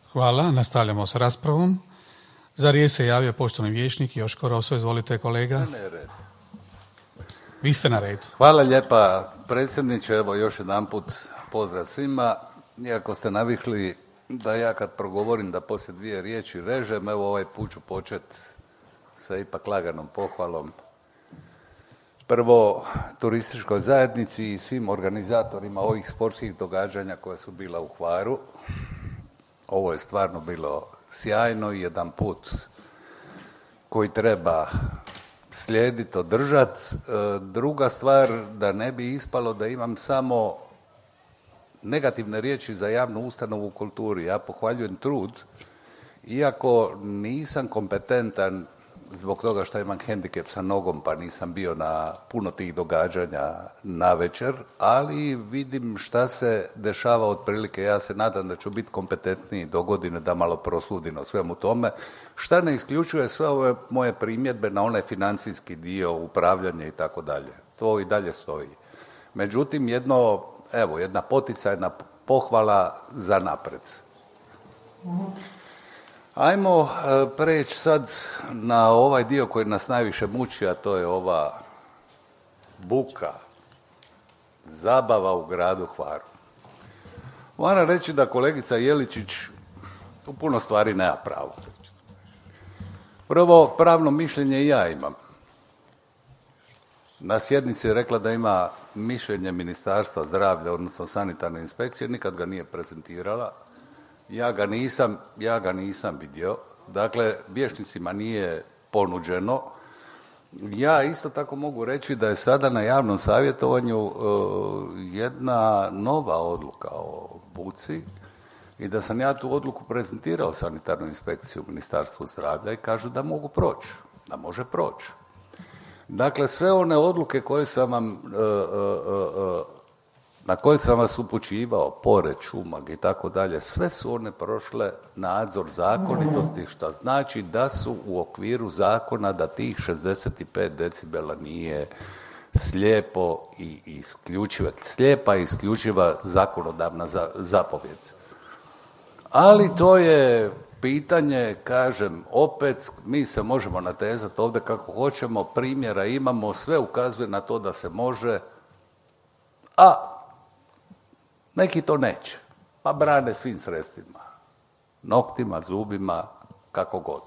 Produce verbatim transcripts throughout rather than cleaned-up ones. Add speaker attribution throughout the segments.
Speaker 1: Hvala, nastavljamo s raspravom. Za riječ se javio poštovani vijećnik Joško Roso, izvolite kolega. Vi ste na redu.
Speaker 2: Hvala lijepa predsjedniče, evo još jedanput pozdrav svima. Iako ste navikli da ja kad progovorim da poslije dvije riječi režem, evo ovaj put ću početi sa ipak laganom pohvalom. Prvo, turističkoj zajednici i svim organizatorima ovih sportskih događanja koja su bila u Hvaru. Ovo je stvarno bilo sjajno i jedan put koji treba slijediti, održati. Druga stvar, da ne bi ispalo da imam samo negativne riječi za javnu ustanovu u kulturi. Ja pohvaljujem trud, iako nisam kompetentan zbog toga što imam hendikep sa nogom pa nisam bio na puno tih događanja na večer, ali vidim šta se dešava otprilike. Ja se nadam da ću biti kompetentniji do godine da malo prosudim o svemu tome, šta ne isključuje sve ove moje primjedbe na onaj financijski dio, upravljanje i tako dalje. To i dalje stoji. Međutim, jedno, evo, jedna poticajna pohvala za napred. Ajmo preći sad na ovaj dio koji nas najviše muči, a to je ova buka, zabava u gradu Hvaru. Moram reći da kolegica Jeličić u puno stvari nema pravo. Prvo, pravno mišljenje i ja imam. Na sjednici je rekla da ima mišljenje Ministarstva zdravlja, odnosno sanitarne inspekcije, nikad ga nije prezentirala. Ja ga nisam, ja ga nisam vidio. Dakle, vijećnicima nije ponuđeno. Ja isto tako mogu reći da je sada na javnom savjetovanju uh, jedna nova odluka o buci i da sam ja tu odluku prezentirao sanitarnu inspekciju u Ministarstvu zdravlja i kažu da mogu proći, da može proći. Dakle, sve one odluke koje sam vam uh, uh, uh, na koje sam vas upućivao, Poreč, Umag i tako dalje, sve su one prošle nadzor zakonitosti, što znači da su u okviru zakona da tih šezdeset pet decibela nije slijepo i isključiva, slijepa i isključiva zakonodavna zapovjed. Ali to je pitanje, kažem, opet mi se možemo natezati ovdje kako hoćemo, primjera imamo, sve ukazuje na to da se može, a neki to neće, pa brane svim sredstvima, noktima, zubima, kako god.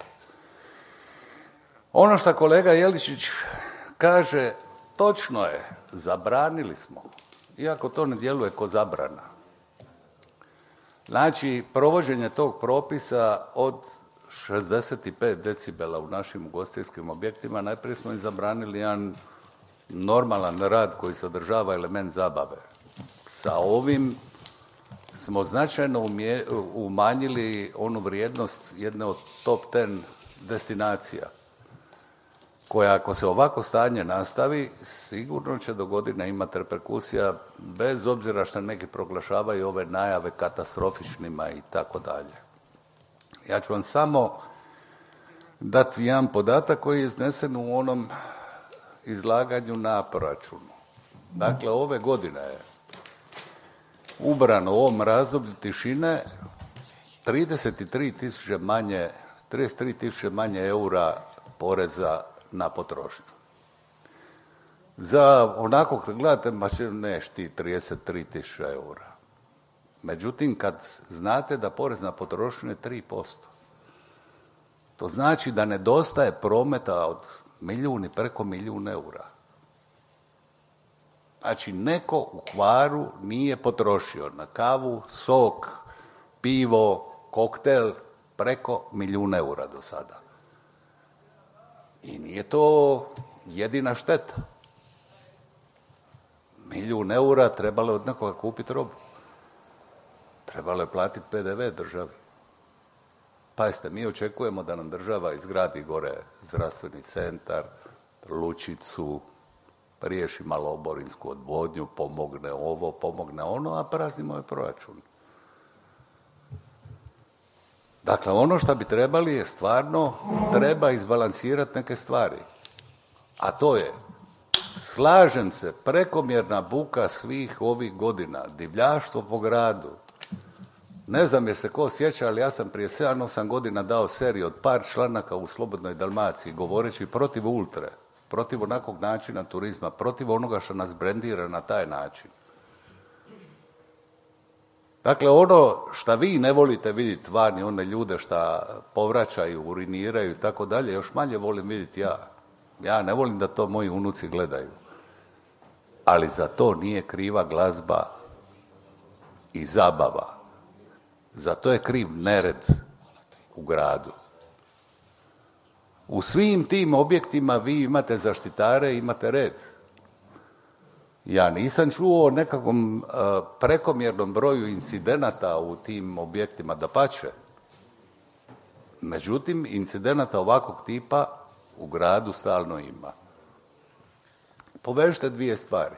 Speaker 2: Ono što kolega Jeličić kaže, točno je, zabranili smo, iako to ne djeluje ko zabrana. Znači, provođenje tog propisa od šezdeset pet decibela u našim ugostiteljskim objektima, najprije smo im zabranili jedan normalan rad koji sadržava element zabave. Sa ovim smo značajno umje, umanjili onu vrijednost jedne od top ten destinacija, koja ako se ovako stanje nastavi, sigurno će do godine imati reperkusija, bez obzira što neki proglašavaju ove najave katastrofičnima i tako dalje. Ja ću vam samo dati jedan podatak koji je iznesen u onom izlaganju na proračunu. Dakle, ove godine je ubrano u ovom razdoblju tišine trideset tri tisuće manje, trideset tri tisuće manje eura poreza na potrošnju. Za onako kad gledate, ma neš ti trideset tri tisuće eura. Međutim, kad znate da porez na potrošnju je tri posto, to znači da nedostaje prometa od milijun i preko milijun eura. Znači, neko u Hvaru nije potrošio na kavu, sok, pivo, koktel preko milijun eura do sada. I nije to jedina šteta. Milijun eura trebalo je od nekoga kupiti robu. Trebalo je platiti pe de ve državi. Pazite, mi očekujemo da nam država izgradi gore zdravstveni centar, lučicu, riješi malo oborinsku odvodnju, pomogne ovo, pomogne ono, a praznimo je proračun. Dakle, ono što bi trebali je stvarno, treba izbalansirati neke stvari. A to je, slažem se, prekomjerna buka svih ovih godina, divljaštvo po gradu, Ne znam jer se ko sjeća, ali ja sam prije sedam osam godina dao seriju od par članaka u Slobodnoj Dalmaciji, govoreći protiv ultre, protiv onakvog načina turizma, protiv onoga što nas brendira na taj način. Dakle, ono što vi ne volite vidjeti vani, one ljude što povraćaju, uriniraju i tako dalje, još manje volim vidjeti ja. Ja ne volim da to moji unuci gledaju. Ali za to nije kriva glazba i zabava. Za to je kriv nered u gradu. U svim tim objektima vi imate zaštitare, imate red. Ja nisam čuo o nekakvom uh, prekomjernom broju incidenata u tim objektima, dapače. Međutim, incidenata ovakvog tipa u gradu stalno ima. Povežite dvije stvari.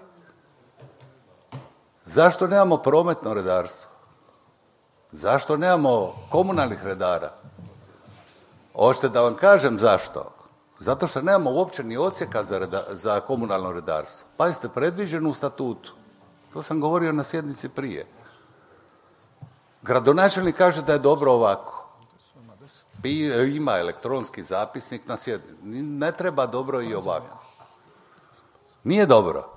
Speaker 2: Zašto nemamo prometno redarstvo? Zašto nemamo komunalnih redara? Hoćete da vam kažem zašto? Zato što nemamo uopće ni odsjeka za, reda, za komunalno redarstvo. Pazite, predviđeno u statutu. To sam govorio na sjednici prije. Gradonačelnik kaže da je dobro ovako. Ima elektronski zapisnik na sjednici. Ne treba dobro i ovako. Nije dobro.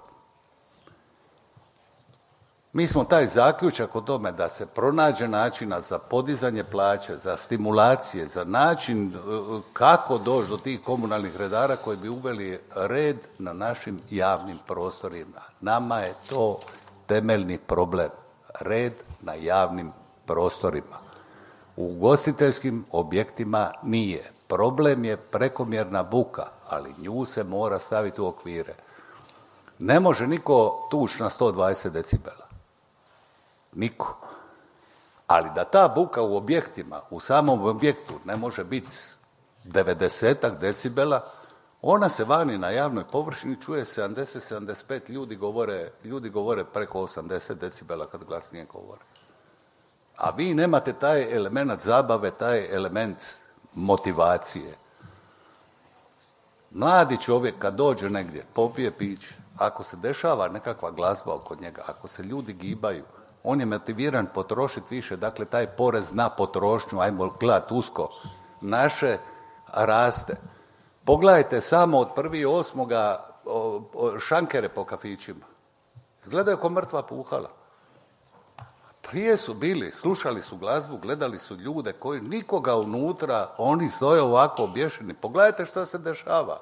Speaker 2: Mi smo taj zaključak o tome da se pronađe načina za podizanje plaće, za stimulacije, za način kako doći do tih komunalnih redara koji bi uveli red na našim javnim prostorima. Nama je to temeljni problem. Red na javnim prostorima. U ugostiteljskim objektima nije. Problem je prekomjerna buka, ali nju se mora staviti u okvire. Ne može niko tući na sto dvadeset decibela. Niko. Ali da ta buka u objektima, u samom objektu ne može biti devedesetak decibela, ona se vani na javnoj površini čuje sedamdeset sedamdeset pet ljudi govore, ljudi govore preko osamdeset decibela kad glasnije govore. A vi nemate taj element zabave, taj element motivacije. Mladi čovjek kad dođe negdje, popije piće, ako se dešava nekakva glazba oko njega, ako se ljudi gibaju, on je motiviran potrošiti više, dakle taj porez na potrošnju, ajmo gledati usko, naše raste. Pogledajte samo od prvog osmoga šankere po kafićima. Izgledaju kao mrtva puhala. Prije su bili, slušali su glazbu, gledali su ljude koji nikoga unutra, oni stoje ovako obješeni. Pogledajte što se dešava.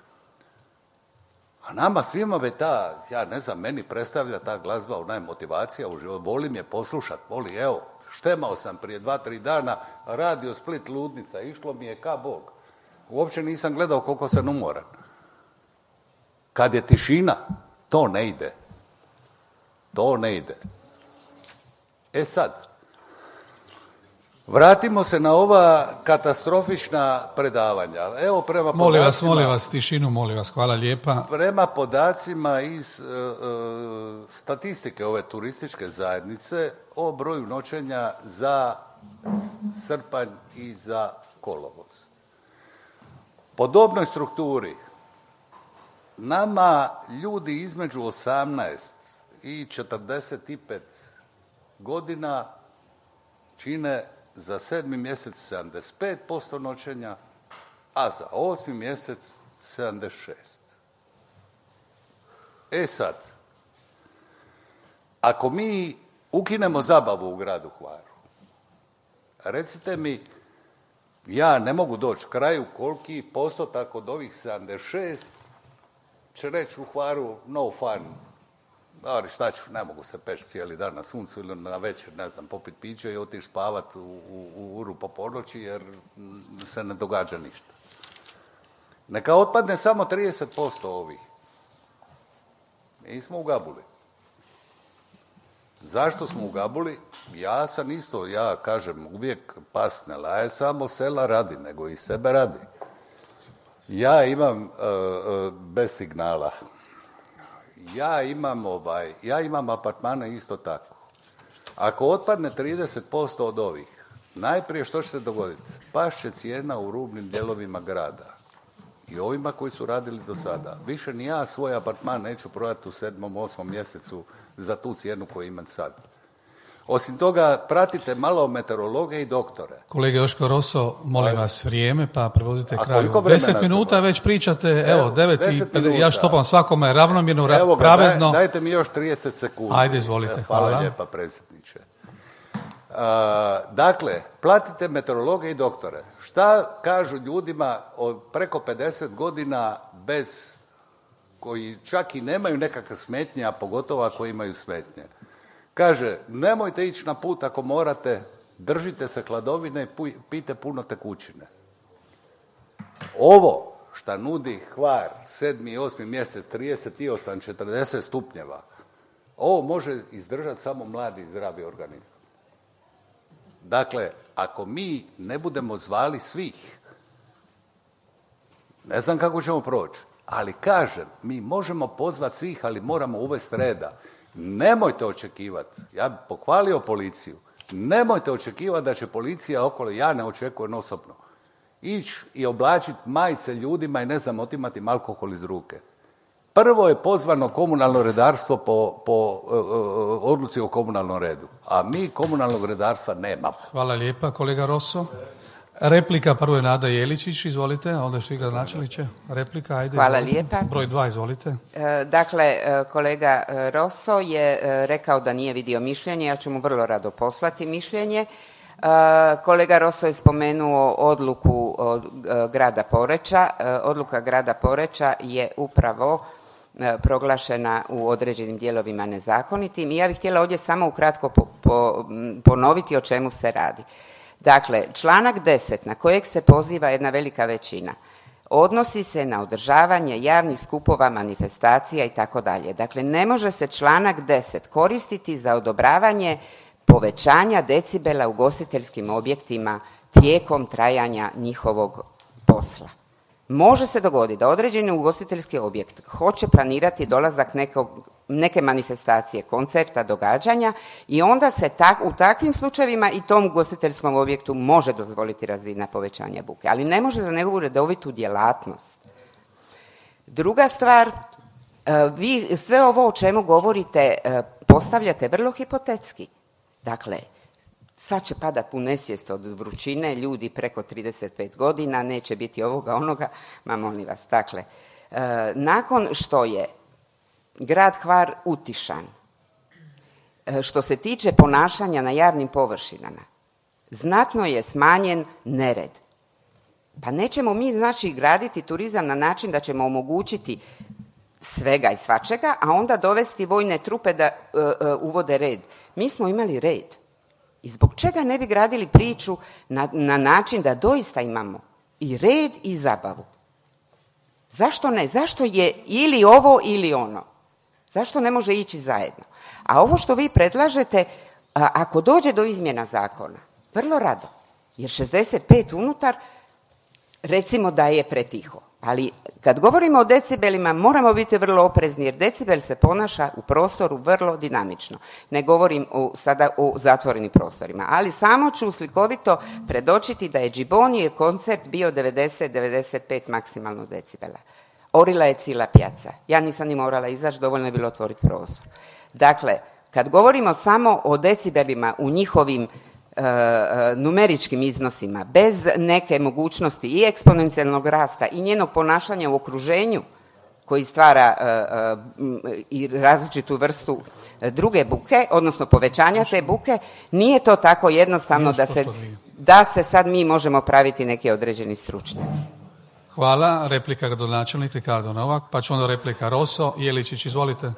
Speaker 2: A nama svima već ta, ja ne znam, meni predstavlja ta glazba, ona je motivacija u životu, volim je poslušat, voli, evo, štemao sam prije dva, tri dana, radio Split ludnica, išlo mi je ka Bog. Uopće nisam gledao koliko sam umoran. Kad je tišina, to ne ide. To ne ide. E sad, vratimo se na ova katastrofična predavanja. Evo prema
Speaker 1: molim
Speaker 2: podacima,
Speaker 1: vas, molim vas, tišinu, molim vas, hvala lijepa.
Speaker 2: Prema podacima iz uh, uh, statistike ove turističke zajednice o broju noćenja za srpanj i za kolovoz. Po dobnoj strukturi nama ljudi između osamnaest i četrdeset pet godina čine za sedmi mjesec sedamdeset pet posto noćenja, a za osmi mjesec sedamdeset šest. E sad, ako mi ukinemo zabavu u gradu Hvaru, recite mi, ja ne mogu doći kraju koliki postotak od ovih sedamdeset šest će reći u Hvaru no fun. Ali šta ću, ne mogu se peći cijeli dan na suncu ili na večer, ne znam, popit piće i otići spavat u, u, u uru po ponoći jer se ne događa ništa. Neka otpadne samo trideset posto ovih. Mi smo u gabuli. Zašto smo u gabuli? Ja sam isto, ja kažem uvijek pas ne laje samo sela radi, nego i sebe radi. Ja imam uh, uh, bez signala. Ja imam ovaj, ja imam apartmane isto tako. Ako otpadne trideset posto od ovih, najprije što će se dogoditi? Pašće cijena u rubnim dijelovima grada. I ovima koji su radili do sada. Više ni ja svoj apartman neću prodati u sedmom, osmom mjesecu za tu cijenu koju imam sad. Osim toga, pratite malo meteorologe i doktore.
Speaker 1: Kolega Joško Roso, molim
Speaker 2: Ajde.
Speaker 1: vas vrijeme, pa prevodite
Speaker 2: A
Speaker 1: kraju.
Speaker 2: koliko vremena
Speaker 1: Deset minuta
Speaker 2: sam?
Speaker 1: već pričate, evo,
Speaker 2: Evo,
Speaker 1: devet i
Speaker 2: deset
Speaker 1: pet-
Speaker 2: minuta.
Speaker 1: ja štopam svakome ravnomjerno, ra-
Speaker 2: Evo ga,
Speaker 1: pravedno.
Speaker 2: daj, dajte mi još trideset sekundi.
Speaker 1: Ajde, izvolite,
Speaker 2: Hvala.
Speaker 1: hvala.
Speaker 2: lijepa, predsjedniče. Uh, dakle, platite meteorologe i doktore. Šta kažu ljudima od preko pedeset godina bez, koji čak i nemaju nekakve smetnje, a pogotovo ako imaju smetnje? Kaže, nemojte ići na put ako morate, držite se hladovine i pu- pijte puno tekućine. Ovo šta nudi Hvar, sedmi i osmi mjesec, trideset osam, četrdeset stupnjeva, ovo može izdržati samo mladi i zdravi organizam. Dakle, ako mi ne budemo zvali svih, ne znam kako ćemo proći, ali kažem, mi možemo pozvati svih, ali moramo uvesti reda. Nemojte očekivati, ja bih pohvalio policiju, nemojte očekivati da će policija okolo, ja ne očekujem osobno, ići i oblačiti majice ljudima i ne znam, otimati im alkohol iz ruke. Prvo je pozvano komunalno redarstvo po, po uh, uh, odluci o komunalnom redu, a mi komunalnog redarstva nemamo.
Speaker 1: Hvala lijepa, kolega Roso. Replika, prvo je Nada Jeličić, izvolite, a onda što igra načelniče. Replika, ajde.
Speaker 3: Hvala
Speaker 1: izvolite.
Speaker 3: lijepa.
Speaker 1: Broj dva, izvolite.
Speaker 3: E, Dakle, e, kolega e, Roso je e, rekao da nije vidio mišljenje, ja ću mu vrlo rado poslati mišljenje. E, Kolega Roso je spomenuo odluku od e, grada Poreča. E, Odluka grada Poreča je upravo e, proglašena u određenim dijelovima nezakonitim i ja bih htjela ovdje samo ukratko po, po, m, ponoviti o čemu se radi. Dakle, članak deset na kojeg se poziva jedna velika većina odnosi se na održavanje javnih skupova, manifestacija i tako dalje. Dakle, ne može se članak deset koristiti za odobravanje povećanja decibela u ugostiteljskim objektima tijekom trajanja njihovog posla. Može se dogoditi da određeni ugostiteljski objekt hoće planirati dolazak nekog, neke manifestacije, koncerta, događanja i onda se tak, u takvim slučajevima i tom ugostiteljskom objektu može dozvoliti razina povećanja buke, ali ne može za njegovu redovitu djelatnost. Druga stvar, vi sve ovo o čemu govorite postavljate vrlo hipotetski. Dakle, sad će padat u nesvijest od vrućine, ljudi preko trideset pet godina, neće biti ovoga, onoga, ma molim vas. Dakle, e, nakon što je grad Hvar utišan, e, što se tiče ponašanja na javnim površinama, znatno je smanjen nered. Pa nećemo mi, znači, graditi turizam na način da ćemo omogućiti svega i svačega, a onda dovesti vojne trupe da e, e, uvode red. Mi smo imali red. I zbog čega ne bi gradili priču na, na način da doista imamo i red i zabavu? Zašto ne? Zašto je ili ovo ili ono? Zašto ne može ići zajedno? A ovo što vi predlažete, a, ako dođe do izmjena zakona, vrlo rado, jer šezdeset pet unutar, recimo da je pretiho. Ali kad govorimo o decibelima moramo biti vrlo oprezni jer decibel se ponaša u prostoru vrlo dinamično. Ne govorim o, sada o zatvorenim prostorima, ali samo ću slikovito predočiti da je Džibonijev koncert bio devedeset do devedeset pet maksimalno decibela. Orila je cijela pijaca. Ja nisam ni morala izaći, dovoljno je bilo otvoriti prostor. Dakle, kad govorimo samo o decibelima u njihovim Uh, numeričkim iznosima, bez neke mogućnosti i eksponencijalnog rasta i njenog ponašanja u okruženju koji stvara uh, uh, i različitu vrstu druge buke, odnosno povećanja te buke, nije to tako jednostavno da se, da se sad mi možemo praviti neki određeni stručnjaci.
Speaker 1: Hvala. Replika gradonačelnik Ricardo Novak, pa će onda replika Roso. Jeličić, izvolite.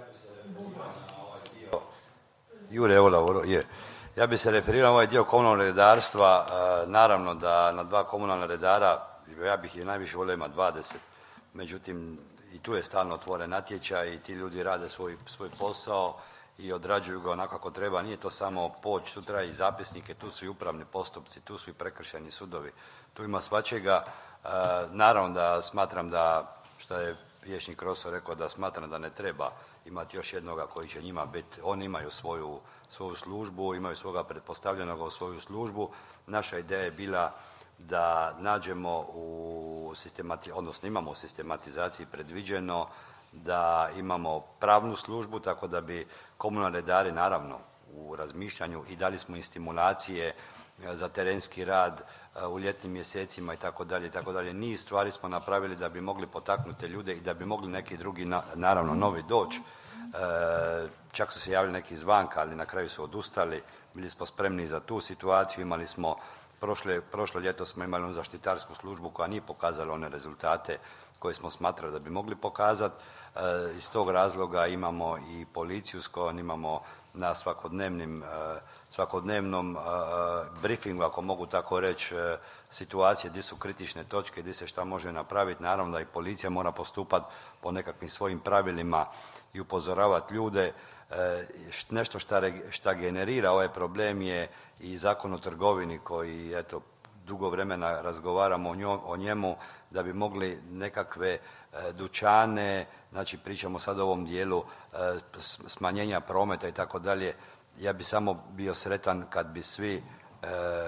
Speaker 4: Jure, evo je. Ja bi se referirao na ovaj dio komunalnog redarstva. Naravno da na dva komunalna redara, ja bih je najviše volio ima dvadeset, međutim i tu je stalno otvoren natječaj i ti ljudi rade svoj, svoj posao i odrađuju ga onako kako treba. Nije to samo poć, tu treba i zapisnike, tu su i upravni postupci, tu su i prekršajni sudovi, tu ima svačega. Naravno da smatram da, što je vijećnik Roso rekao, da smatram da ne treba imati još jednoga koji će njima biti, oni imaju svoju svoju službu, imaju svoga pretpostavljenog u svoju službu. Naša ideja je bila da nađemo u sistemati, odnosno imamo u sistematizaciji predviđeno da imamo pravnu službu, tako da bi komunalni redari, naravno, u razmišljanju i dali smo im stimulacije za terenski rad u ljetnim mjesecima i tako dalje i tako dalje. Niz stvari smo napravili da bi mogli potaknuti ljude i da bi mogli neki drugi, naravno novi doći. Čak su se javili neki izvanka, ali na kraju su odustali. Bili smo spremni za tu situaciju. Imali smo, prošle, prošlo ljeto smo imali onu zaštitarsku službu koja nije pokazala one rezultate koje smo smatrali da bi mogli pokazati. Iz tog razloga imamo i policiju s kojom imamo na svakodnevnim svakodnevnom uh, briefingu, ako mogu tako reći, uh, situacije gdje su kritične točke, gdje se šta može napraviti. Naravno da i policija mora postupati po nekakvim svojim pravilima i upozoravati ljude. Uh, nešto šta, šta generira ovaj problem je i Zakon o trgovini koji, eto, dugo vremena razgovaramo o, njom, o njemu da bi mogli nekakve uh, dućane, znači pričamo sad o ovom dijelu uh, smanjenja prometa i tako dalje. Ja bi samo bio sretan kad bi svi e,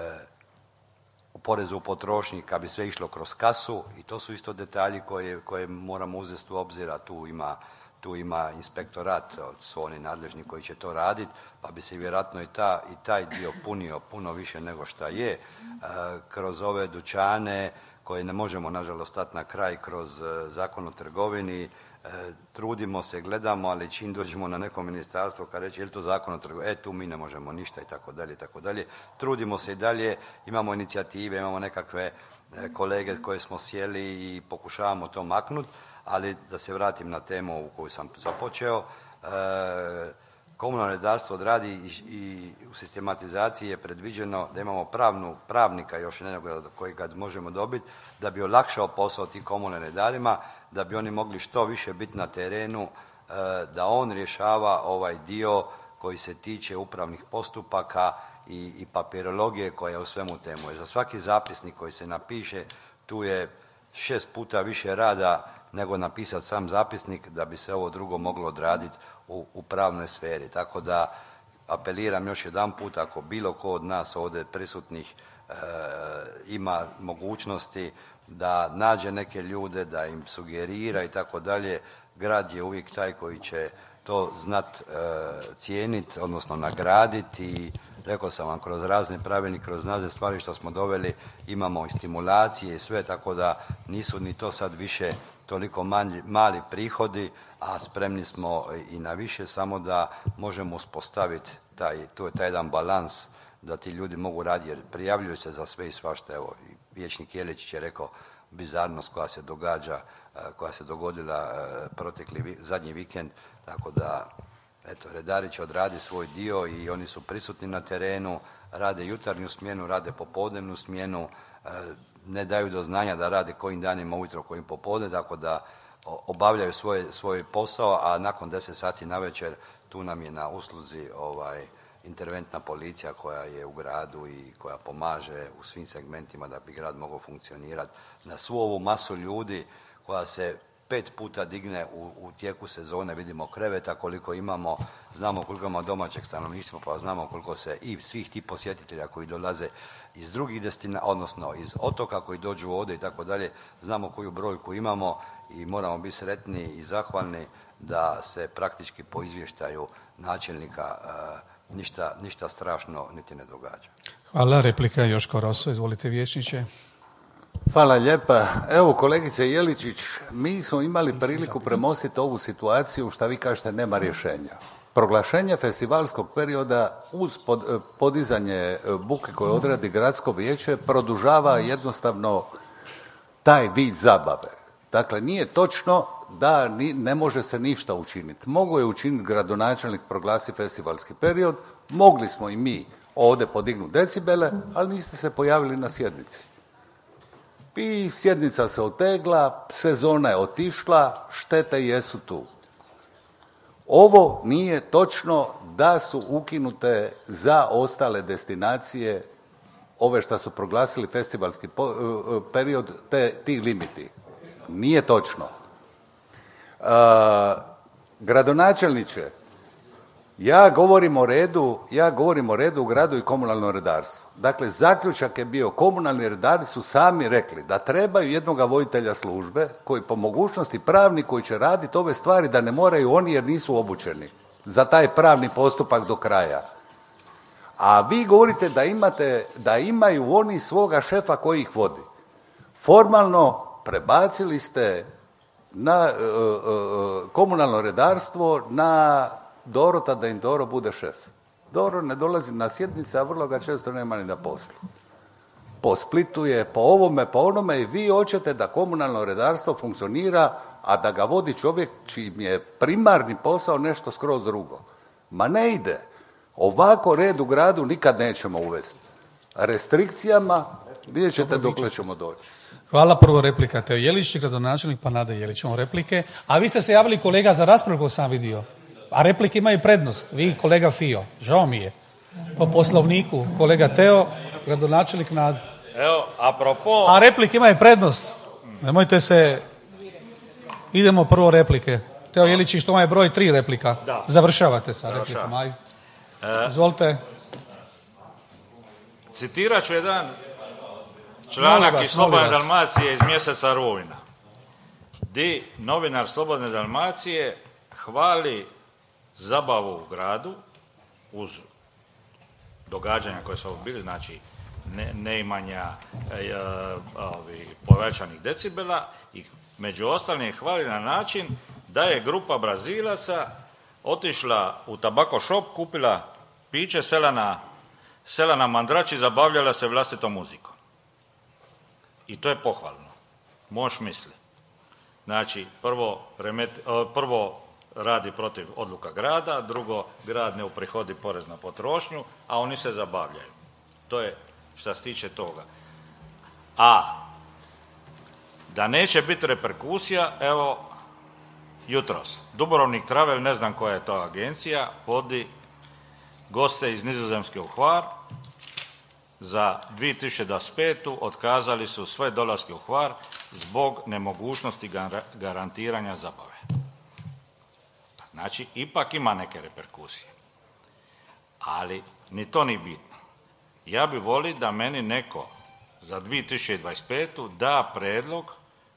Speaker 4: u porezu u potrošnji, kad bi sve išlo kroz kasu i to su isto detalji koje, koje moramo uzeti u obzir, a tu ima, tu ima inspektorat, su oni nadležni koji će to raditi, pa bi se vjerojatno i, ta, i taj dio punio puno više nego šta je. E, kroz ove dućane koje ne možemo nažalost stati na kraj kroz e, Zakon o trgovini, trudimo se, gledamo, ali čim dođemo na neko ministarstvo kad reći je li to Zakon o trgovini, e tu mi ne možemo ništa i tako dalje i tako dalje. Trudimo se i dalje, imamo inicijative, imamo nekakve kolege koje smo sjeli i pokušavamo to maknuti, ali da se vratim na temu u koju sam započeo. E, komunalno redarstvo odradi i, i u sistematizaciji je predviđeno da imamo pravnu, pravnika još jednog koji ga možemo dobiti da bi olakšao posao tim komunalnim redarima, da bi oni mogli što više biti na terenu, da on rješava ovaj dio koji se tiče upravnih postupaka i, i papirologije koja je u svemu temu. Jer za svaki zapisnik koji se napiše tu je šest puta više rada nego napisati sam zapisnik da bi se ovo drugo moglo odraditi u, u pravnoj sferi. Tako da apeliram još jedan put, ako bilo ko od nas ovdje prisutnih e, ima mogućnosti da nađe neke ljude, da im sugerira i tako dalje, grad je uvijek taj koji će to znat e, cijeniti, odnosno nagraditi i rekao sam vam, kroz razne pravilnike, kroz razne stvari što smo doveli, imamo i stimulacije i sve, tako da nisu ni to sad više toliko mali, mali prihodi, a spremni smo i na više, samo da možemo uspostaviti taj, to je taj jedan balans da ti ljudi mogu raditi, jer prijavljuju se za sve i svašta. Evo, vijećnik Jeličić je rekao bizarnost koja se događa, koja se dogodila protekli zadnji vikend, tako da eto, redari će odraditi svoj dio i oni su prisutni na terenu, rade jutarnju smjenu, rade popodnevnu smjenu, ne daju do znanja da rade kojim danima ujutro, kojim popodne, tako da obavljaju svoj, svoj posao, a nakon deset sati navečer tu nam je na usluzi ovaj, interventna policija koja je u gradu i koja pomaže u svim segmentima da bi grad mogao funkcionirati na svu ovu masu ljudi koja se pet puta digne u, u tijeku sezone. Vidimo kreveta koliko imamo, znamo koliko imamo domaćeg stanovništva, pa znamo koliko se i svih tih posjetitelja koji dolaze iz drugih destina, odnosno iz otoka koji dođu ovdje i tako dalje, znamo koju brojku imamo i moramo biti sretni i zahvalni da se praktički po izvještaju načelnika uh, ništa, ništa strašno niti ne događa.
Speaker 1: Hvala. Replika Joško Roso, izvolite vijećniče.
Speaker 2: Hvala lijepa. Evo kolegice Jeličić, mi smo imali priliku premostiti ovu situaciju, šta vi kažete nema rješenja. Proglašenje festivalskog perioda uz pod, podizanje buke koje odradi gradsko vijeće produžava jednostavno taj vid zabave. Dakle, nije točno da ni, ne može se ništa učiniti. Mogu je učiniti gradonačelnik, proglasi festivalski period, mogli smo i mi ovdje podignuti decibele, ali niste se pojavili na sjednici. I sjednica se otegla, sezona je otišla, štete jesu tu. Ovo nije točno da su ukinute za ostale destinacije, ove što su proglasili festivalski period, te, ti limiti. Nije točno. Uh, gradonačelniče, ja govorim o redu, ja govorim o redu u gradu i komunalnom redarstvu. Dakle, zaključak je bio, komunalni redari su sami rekli da trebaju jednoga voditelja službe koji po mogućnosti pravnik koji će raditi ove stvari da ne moraju oni jer nisu obučeni za taj pravni postupak do kraja. A vi govorite da imate, da imaju oni svoga šefa koji ih vodi. Formalno prebacili ste na uh, uh, komunalno redarstvo na Dorota da im Doro bude šef. Doro ne dolazi na sjednice, a vrlo ga često nema ni na poslu. Po Splitu je, po ovome, po onome i vi hoćete da komunalno redarstvo funkcionira, a da ga vodi čovjek čim je primarni posao nešto skroz drugo. Ma ne ide. Ovako red u gradu nikad nećemo uvesti. Restrikcijama vidjet ćete dokle ćemo doći.
Speaker 1: Hvala, prvo replika Teo Jelić, gradonačelnik, pa Nada Jelić. On replike. A vi ste se javili kolega za raspravu koju sam vidio. A replike imaju prednost. Vi kolega Fio. Žao mi je. Po poslovniku kolega Teo, gradonačelnik Nada.
Speaker 5: Evo, apropo...
Speaker 1: A replike imaju prednost. Nemojte se... Idemo prvo replike. Teo Jelić, što je broj tri replika.
Speaker 5: Da.
Speaker 1: Završavate sa replikom. Aj.
Speaker 5: E,
Speaker 1: Izvolite.
Speaker 5: Citirat ću jedan članak
Speaker 1: vas,
Speaker 5: iz Slobodne
Speaker 1: vas.
Speaker 5: Dalmacije iz mjeseca rujna, di novinar Slobodne Dalmacije hvali zabavu u gradu uz događanja koje su bili, znači ne, neimanja e, ovi, povećanih decibela i među ostalim hvali na način da je grupa Brazilaca otišla u tabako shop, kupila piće, sela na, sela na Mandrači, zabavljala se vlastitom muzikom. I to je pohvalno. Možeš misliti. Znači, prvo, remeti, prvo radi protiv odluka grada, drugo, grad ne uprihodi porez na potrošnju, a oni se zabavljaju. To je što se tiče toga. A da neće biti reperkusija, evo, jutros. Dubrovnik Travel, ne znam koja je to agencija, vodi goste iz Nizozemske u Hvar. Za dvije tisuće dvadeset petu otkazali su sve dolaske u Hvar zbog nemogućnosti garantiranja zabave. Znači, ipak ima neke reperkusije. Ali ni to ni bitno. Ja bi volio da meni neko za dvije tisuće dvadeset petu da predlog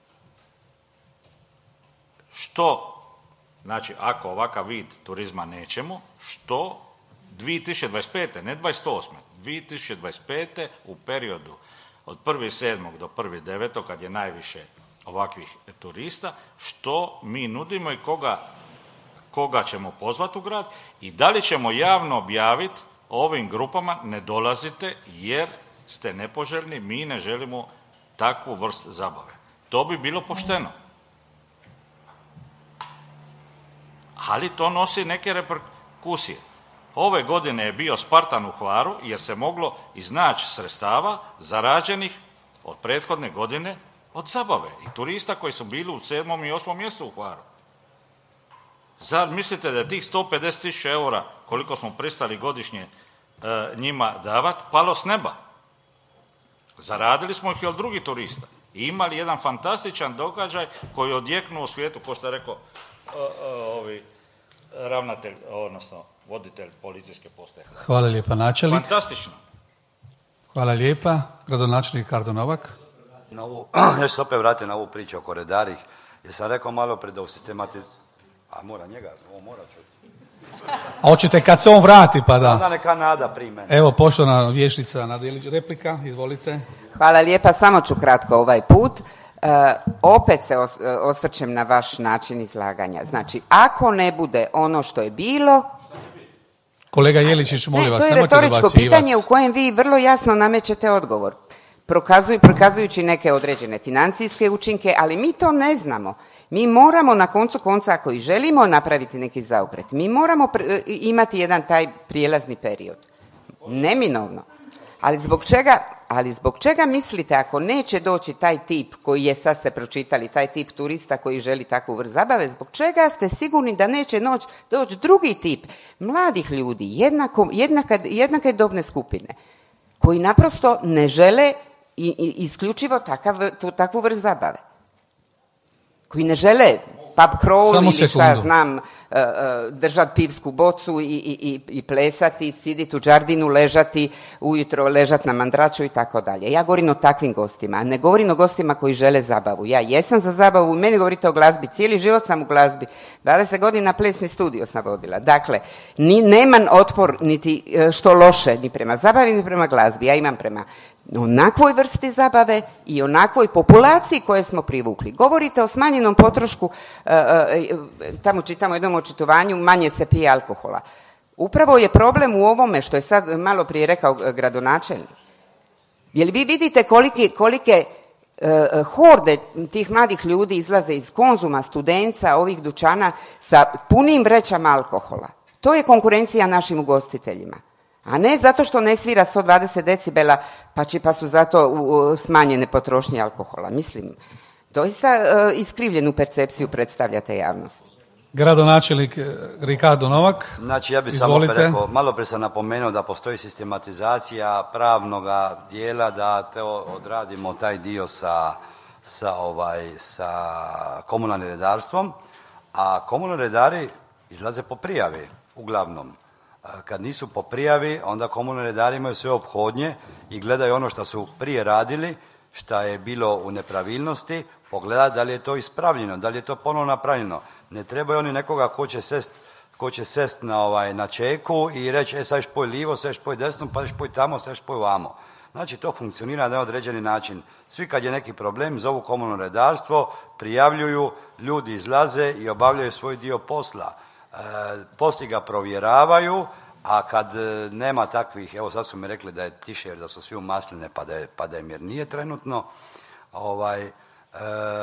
Speaker 5: što, znači ako ovakav vid turizma nećemo, što dvije tisuće dvadeset pete, ne dvadeset osme, dvije tisuće dvadeset pete u periodu od prvog sedmog do prvog devetog kad je najviše ovakvih turista, što mi nudimo i koga, koga ćemo pozvati u grad i da li ćemo javno objaviti ovim grupama ne dolazite jer ste nepoželjni, mi ne želimo takvu vrst zabave. To bi bilo pošteno. Ali to nosi neke reperkusije. Ove godine je bio Spartan u Hvaru jer se moglo iznaći sredstava zarađenih od prethodne godine od zabave i turista koji su bili u sedmom i osmom mjestu u Hvaru. Zar mislite da je tih sto pedeset tisuća eura koliko smo pristali godišnje e, njima davati palo s neba? Zaradili smo ih i od drugih turista i imali jedan fantastičan događaj koji je odjeknuo u svijetu, ko što je rekao o, o, ovi ravnatelj, odnosno voditelj policijske postaje.
Speaker 1: Hvala lijepa, načelnik.
Speaker 5: Fantastično.
Speaker 1: Hvala lijepa. Gradonačelnik Kardo Novak.
Speaker 4: Na ovu, ja ću se opet vratiti na ovu priču oko redarih, jer sam rekao malo pred ovu sistematici. A mora njega, ovo mora čuti.
Speaker 1: A hoćete kad se on vrati, pa da.
Speaker 4: Onda neka Nada prime.
Speaker 1: Evo, poštovana vijećnica Nada Jelić, replika, izvolite.
Speaker 3: Hvala lijepa, samo ću kratko ovaj put. E, opet se os, osvrćem na vaš način izlaganja. Znači, ako ne bude ono što je bilo...
Speaker 1: Kolega Jeličić, molim vas,
Speaker 3: ne,
Speaker 1: nemojte
Speaker 3: to je retoričko
Speaker 1: dobacivati.
Speaker 3: pitanje u kojem vi vrlo jasno namećete odgovor. Prokazuju, prokazujući neke određene financijske učinke, ali mi to ne znamo. Mi moramo na koncu konca, ako i želimo napraviti neki zaokret, mi moramo pr- imati jedan taj prijelazni period. Neminovno. Ali zbog čega, ali zbog čega mislite, ako neće doći taj tip koji je, sad se pročitali, taj tip turista koji želi takvu vrst zabave, zbog čega ste sigurni da neće noć, doći drugi tip mladih ljudi, jednako, jednaka, jednake dobne skupine, koji naprosto ne žele i, i, isključivo takav, tu, takvu vrst zabave? Koji ne žele pub crawl ili šta ja znam, držati pivsku bocu i, i, i, i plesati, siditi u džardinu, ležati, ujutro ležati na mandraču i tako dalje. Ja govorim o takvim gostima, a ne govorim o gostima koji žele zabavu. Ja jesam za zabavu, meni govorite o glazbi, cijeli život sam u glazbi, dvadeset godina plesni studio sam vodila. Dakle, ni, nemam otpor niti što loše, ni prema zabavi, ni prema glazbi. Ja imam prema onakvoj vrsti zabave i onakvoj populaciji koje smo privukli. Govorite o smanjenom potrošku, tamo čitamo u jednom očitovanju, manje se pije alkohola. Upravo je problem u ovome što je sad malo prije rekao gradonačelnik. Jel vi vidite kolike, kolike uh, horde tih mladih ljudi izlaze iz Konzuma, Studenca, ovih dućana sa punim vrećama alkohola? To je konkurencija našim ugostiteljima. A ne zato što ne svira sto dvadeset decibela pa, će, pa su zato uh, smanjene potrošnje alkohola. Mislim, doista uh, iskrivljenu percepciju predstavljate javnosti.
Speaker 1: Gradonačelnik Ricardo Novak.
Speaker 4: Znači, ja bih
Speaker 1: Izvolite.
Speaker 4: samo rekao, malo prije sam napomenuo da postoji sistematizacija pravnoga dijela, da te odradimo taj dio sa, sa, ovaj, sa komunalnim redarstvom, a komunalni redari izlaze po prijavi, uglavnom. Kad nisu po prijavi, onda komunalni redari imaju sve ophodnje i gledaju ono što su prije radili, što je bilo u nepravilnosti, pogledati da li je to ispravljeno, da li je to ponovno napravljeno. Ne trebaju oni nekoga ko će sest, ko će sest na, ovaj, na čeku i reći, e, sad špoj livo, sad špoj desno, pa špoj tamo, sad špoj vamo. Znači, to funkcionira na određeni način. Svi kad je neki problem, zovu komunalno redarstvo, prijavljuju, ljudi izlaze i obavljaju svoj dio posla. E, poslije ga provjeravaju, a kad e, nema takvih, evo sad su mi rekli da je tiše jer da su svi u masline, pa da je, pa da je mir nije trenutno, ovaj, E,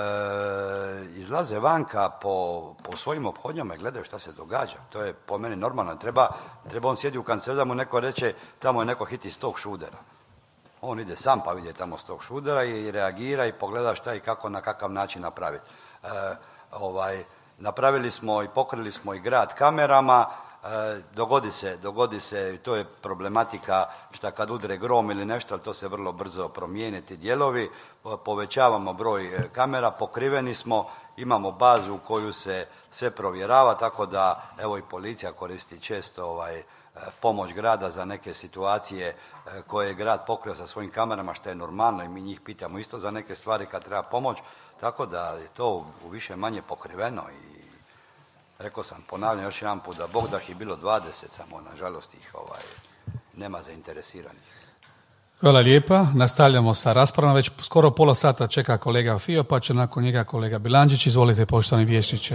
Speaker 4: izlaze vanka po, po svojim ophodnjama i gledaju šta se događa. To je po meni normalno. Treba, treba on sjedi u kancelariji da mu neko reče tamo je neko hiti s tog šudera. On ide sam pa vidje tamo s tog šudera i reagira i pogleda šta i kako na kakav način napraviti. E, ovaj, napravili smo i pokrili smo i grad kamerama. E, dogodi se, dogodi se, to je problematika šta kad udre grom ili nešto, ali to se vrlo brzo promijeniti dijelovi, povećavamo broj kamera, pokriveni smo, imamo bazu u koju se sve provjerava, tako da evo i policija koristi često ovaj, pomoć grada za neke situacije koje je grad pokrio sa svojim kamerama, što je normalno i mi njih pitamo isto za neke stvari kad treba pomoć, tako da je to u više manje pokriveno i rekao sam, ponavljam još jedan put, da Bog da ih je bilo dvadeset, samo nažalost ih ovaj, nema zainteresiranih.
Speaker 1: Hvala lijepa. Nastavljamo sa raspravom. Već skoro pola sata čeka kolega Fio, pa će nakon njega kolega Bilandžić. Izvolite, poštovani vijećniče.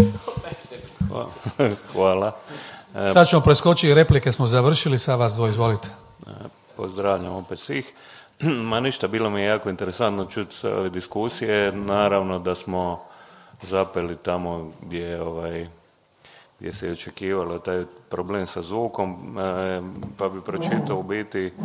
Speaker 6: Hvala.
Speaker 1: Sad ćemo preskočiti replike, smo završili, sa vas dvoje, izvolite.
Speaker 6: Pozdravljam opet svih. Ma ništa, bilo mi je jako interesantno čuti sve ove diskusije. Naravno da smo zapeli tamo gdje ovaj, gdje se je očekivalo taj problem sa zvukom, e, pa bi pročitao u biti, e,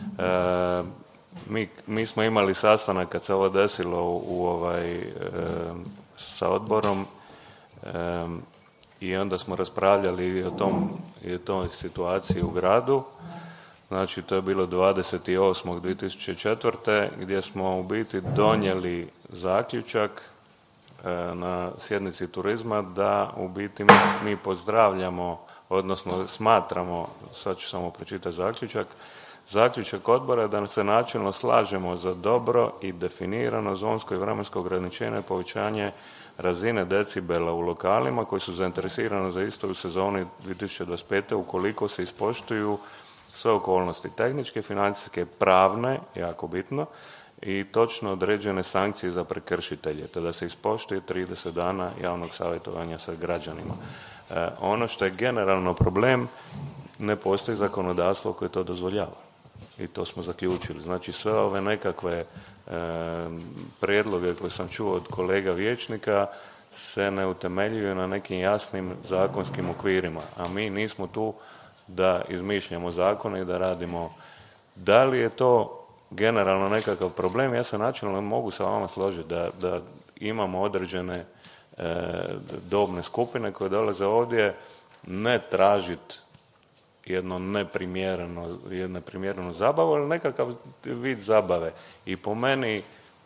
Speaker 6: mi, mi smo imali sastanak kad se ovo desilo u, u ovaj, e, sa odborom e, i onda smo raspravljali o tom, i o toj situaciji u gradu. Znači, to je bilo dvadeset osmog dvije tisuće četvrte gdje smo u biti donijeli zaključak na sjednici turizma da u biti mi, mi pozdravljamo, odnosno smatramo, sad ću samo pročitati zaključak, zaključak odbora da se načelno slažemo za dobro i definirano zonsko i vremensko ograničenje povećanje razine decibela u lokalima koji su zainteresirani za isto u sezoni dvije tisuće dvadeset pete ukoliko se ispoštuju sve okolnosti tehničke, financijske, pravne, jako bitno, i točno određene sankcije za prekršitelje, te da se ispoštuje trideset dana javnog savjetovanja sa građanima. E, ono što je generalno problem, ne postoji zakonodavstvo koje to dozvoljava. I to smo zaključili. Znači, sve ove nekakve e, prijedloge koje sam čuo od kolega vijećnika se ne utemeljuju na nekim jasnim zakonskim okvirima, a mi nismo tu da izmišljamo zakone i da radimo. Da li je to generalno nekakav problem? Ja se načelno mogu sa vama složiti da, da imamo određene e, dobne skupine koje dolaze ovdje ne tražiti jedno neprimjereno, jednu neprimjerenu zabavu, ali nekakav vid zabave. I po meni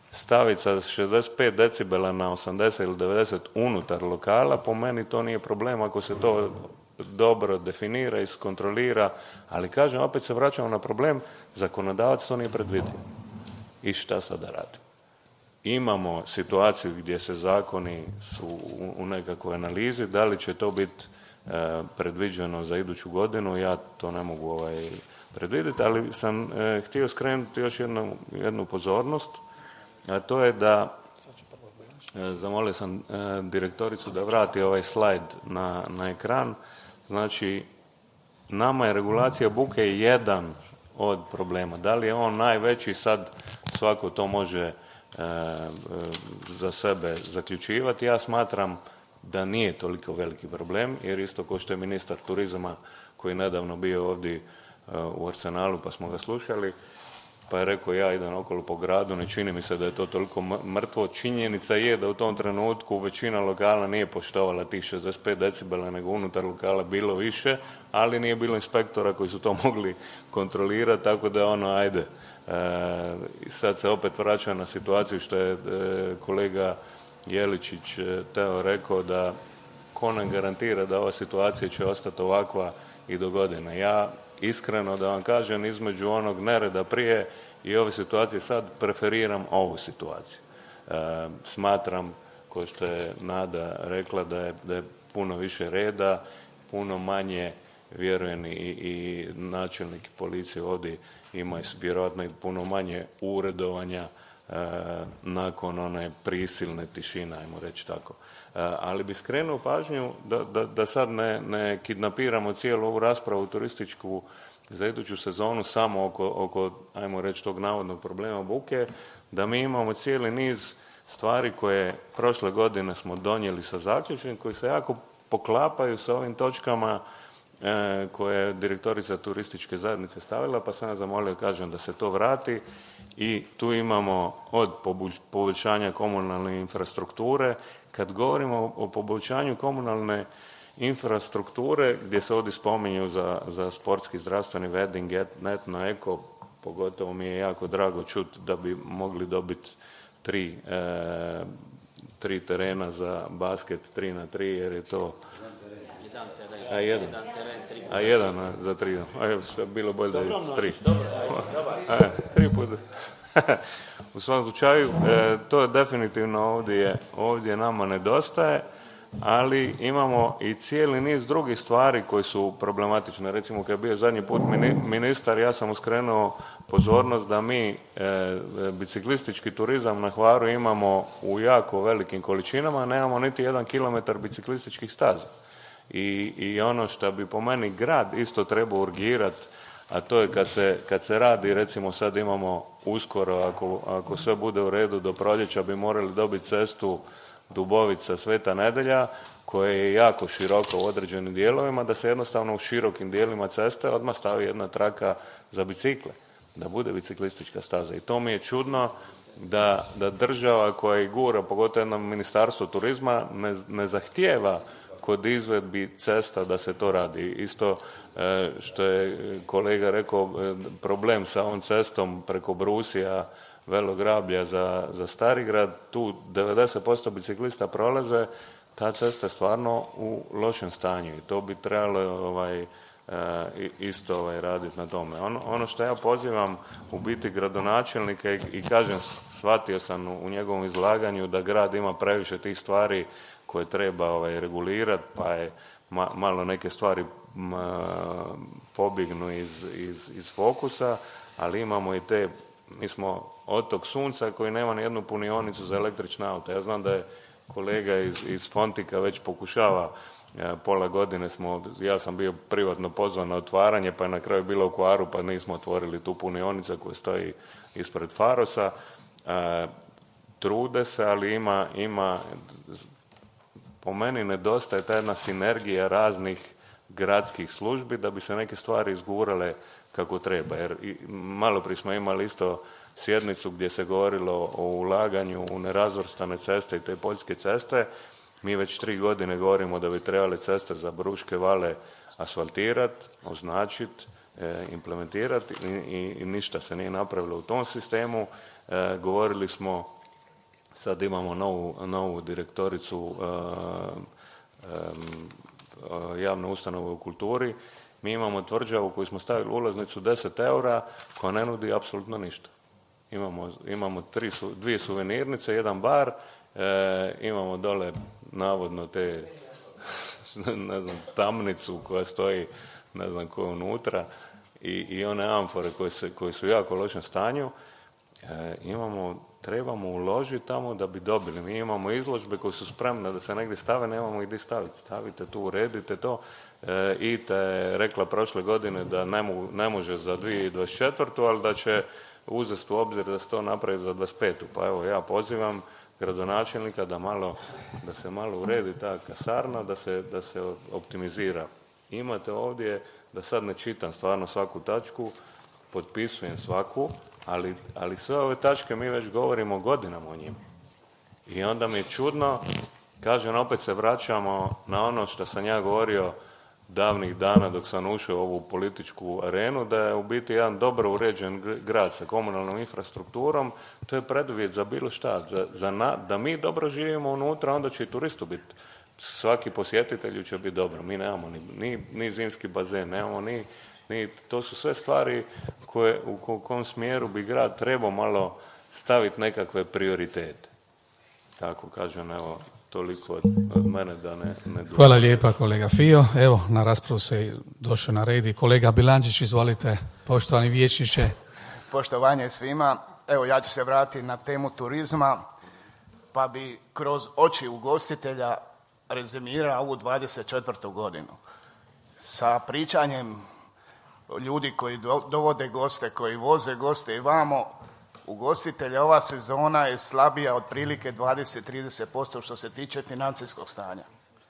Speaker 6: staviti sa šezdeset pet decibela na osamdeset ili devedeset unutar lokala, po meni to nije problem ako se to dobro definira i skontrolira, ali kažem, opet se vraćamo na problem, zakonodavac to nije predvidio. I šta sada radimo? Imamo situaciju gdje se zakoni su u, u nekakvoj analizi, da li će to biti e, predviđeno za iduću godinu, ja to ne mogu ovaj, predvidjeti, ali sam e, htio skrenuti još jednu, jednu pozornost, a to je da e, zamolio sam e, direktoricu da vrati ovaj slajd na, na ekran. Znači, nama je regulacija buke jedan od problema. Da li je on najveći, sad svako to može e, za sebe zaključivati. Ja smatram da nije toliko veliki problem, jer isto kao što je ministar turizma koji je nedavno bio ovdje e, u Arsenalu pa smo ga slušali, pa je rekao ja idem okolo po gradu, ne čini mi se da je to toliko mrtvo. Činjenica je da u tom trenutku većina lokala nije poštovala tih šezdeset pet decibela, nego unutar lokala bilo više, ali nije bilo inspektora koji su to mogli kontrolirati, tako da ono, ajde. E, sad se opet vraća na situaciju što je e, kolega Jeličić e, Teo rekao da ko nam garantira da ova situacija će ostati ovakva i do godine. Ja iskreno da vam kažem, između onog nereda prije i ove situacije sad preferiram ovu situaciju. E, smatram, kao što je Nada rekla, da je, da je puno više reda, puno manje, vjerujem i, i načelnik policije ovdje ima vjerojatno i puno manje uredovanja e, nakon one prisilne tišine, ajmo reći tako. E, ali bi skrenuo pažnju da, da, da sad ne, ne kidnapiramo cijelu ovu raspravu turističku za iduću sezonu samo oko, oko, ajmo reći, tog navodnog problema buke, da mi imamo cijeli niz stvari koje prošle godine smo donijeli sa zaključenjem, koji se jako poklapaju sa ovim točkama e, koje je direktorica turističke zajednice stavila, pa sam ja zamolio, kažem, da se to vrati. I tu imamo od poboljšanja komunalne infrastrukture. Kad govorimo o poboljšanju komunalne infrastrukture, gdje se ovdje spominju za, za sportski zdravstveni vending, etno, eko, pogotovo mi je jako drago čuti da bi mogli dobiti tri, e, tri terena za basket, tri na tri, jer je to... A jedan, a jedan a, za tri. A je bilo bolje da je tri. A, tri puta. U svakom slučaju, e, to je definitivno ovdje, ovdje nama nedostaje, ali imamo i cijeli niz drugih stvari koji su problematične. Recimo, kad je bio zadnji put ministar, ja sam mu skrenuo pozornost da mi e, biciklistički turizam na Hvaru imamo u jako velikim količinama, nemamo niti jedan kilometar biciklističkih staza. I, i ono što bi po meni grad isto treba urgirati, a to je kad se, kad se radi, recimo sad imamo uskoro, ako, ako sve bude u redu, do proljeća bi morali dobiti cestu Dubovica Sveta Nedelja, koja je jako široka u određenim dijelovima, da se jednostavno u širokim dijelima ceste odmah stavi jedna traka za bicikle, da bude biciklistička staza. I to mi je čudno da, da država koja i gura, pogotovo jedno ministarstvo turizma, ne, ne zahtijeva kod izvedbi cesta da se to radi. Isto što je kolega rekao, problem sa ovom cestom preko Brusija, Velograblja za, za Starigrad, tu devedeset posto biciklista prolaze, ta cesta je stvarno u lošem stanju i to bi trebalo ovaj, isto ovaj, raditi na tome. Ono, ono što ja pozivam u biti gradonačelnika i, i kažem, shvatio sam u, u njegovom izlaganju da grad ima previše tih stvari koje treba ovaj, regulirati, pa je ma, malo neke stvari ma, pobjegnu iz, iz, iz fokusa, ali imamo i te, mi smo otok sunca koji nema ni jednu punionicu za električne auto. Ja znam da je kolega iz, iz Fontika već pokušava, ja, pola godine smo, ja sam bio privatno pozvan na otvaranje, pa je na kraju bilo u Hvaru, pa nismo otvorili tu punionicu koja stoji ispred Farosa. E, trude se, ali ima, ima po meni nedostaje ta jedna sinergija raznih gradskih službi da bi se neke stvari izgurale kako treba. Jer malo prije smo imali isto sjednicu gdje se govorilo o ulaganju u nerazvrstane ceste i te poljske ceste. Mi već tri godine govorimo da bi trebali ceste za Bruške vale asfaltirati, označiti, e, implementirati i, i, i ništa se nije napravilo u tom sistemu. E, govorili smo sad imamo novu, novu direktoricu uh, um, uh, javne ustanove u kulturi. Mi imamo tvrđavu koju smo stavili ulaznicu deset eura koja ne nudi apsolutno ništa. Imamo, imamo tri su, dvije suvenirnice, jedan bar, e, imamo dole navodno te, ne znam, tamnicu koja stoji, ne znam ko je unutra, i, i one amfore koje, se, koje su u jako lošem stanju. E, imamo, trebamo uložiti tamo da bi dobili. Mi imamo izložbe koje su spremne da se negdje stave, nemamo ih gdje staviti. Stavite tu, uredite to. E, I te je rekla prošle godine da ne, mogu, ne može za dvije tisuće dvadeset četvrtu, ali da će uzeti u obzir da se to napravi za dvadeset petu. Pa evo, ja pozivam gradonačelnika da malo, da se malo uredi ta kasarna, da se, da se optimizira. Imate ovdje, da sad ne čitam stvarno svaku tačku, potpisujem svaku, ali, ali sve ove tačke mi već govorimo godinama o njima. I onda mi je čudno, kažem, opet se vraćamo na ono što sam ja govorio davnih dana dok sam ušao u ovu političku arenu, da je u biti jedan dobro uređen grad sa komunalnom infrastrukturom, to je preduvjet za bilo šta. Za, za na, da mi dobro živimo unutra, onda će i turistu biti, svaki posjetitelju će biti dobro. Mi nemamo ni, ni, ni zimski bazen, nemamo ni, ni, to su sve stvari koje, u kom smjeru bi grad trebao malo staviti nekakve prioritete. Tako kažem, evo, toliko od, od mene da ne, ne...
Speaker 1: Hvala lijepa kolega Fio. Evo, na raspravu se došao na red i kolega Bilandžić, izvolite, poštovani vijećniče.
Speaker 7: Poštovanje svima. Evo, ja ću se vratiti na temu turizma, pa bi kroz oči ugostitelja rezimirao ovu dvadeset četvrtu godinu. Sa pričanjem ljudi koji do, dovode goste, koji voze goste i vamo, ugostitelja, ova sezona je slabija otprilike dvadeset do trideset posto što se tiče financijskog stanja.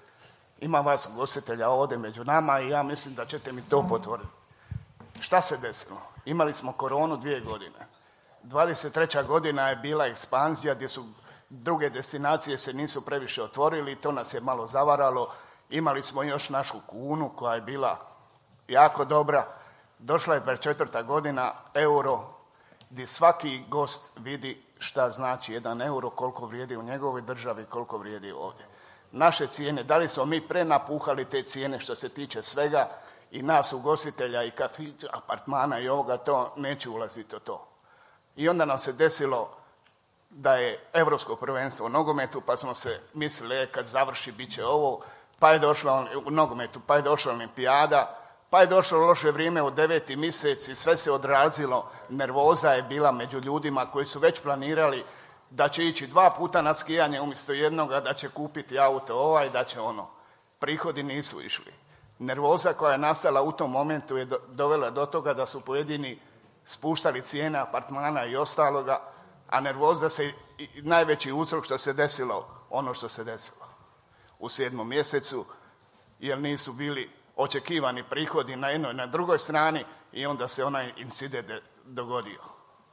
Speaker 7: Ima vas ugostitelja ovdje među nama i ja mislim da ćete mi to potvrditi. Šta se desilo? Imali smo koronu dvije godine. dvadeset treća godina je bila ekspanzija gdje su druge destinacije se nisu previše otvorili i to nas je malo zavaralo. Imali smo još našu kunu koja je bila jako dobra. Došla je dvadeset četvrta godina, euro, gdje svaki gost vidi šta znači jedan euro, koliko vrijedi u njegovoj državi, koliko vrijedi ovdje. Naše cijene, da li smo mi prenapuhali te cijene što se tiče svega i nas ugostitelja i kafića, apartmana i ovoga, to neću ulaziti u to. I onda nam se desilo da je Europsko prvenstvo u nogometu, pa smo se mislili e, kad završi bit će ovo, pa je došla u nogometu, pa je došla olimpijada, pa je došlo loše vrijeme u deveti mjesec i sve se odrazilo. Nervoza je bila među ljudima koji su već planirali da će ići dva puta na skijanje umjesto jednoga, da će kupiti auto ovaj, da će ono. Prihodi nisu išli. Nervoza koja je nastala u tom momentu je do, dovela do toga da su pojedini spuštali cijene apartmana i ostaloga, a nervoza se i najveći uzrok što se desilo, ono što se desilo u sedmom mjesecu, jer nisu bili očekivani prihodi na jednoj i na drugoj strani i onda se onaj incident dogodio.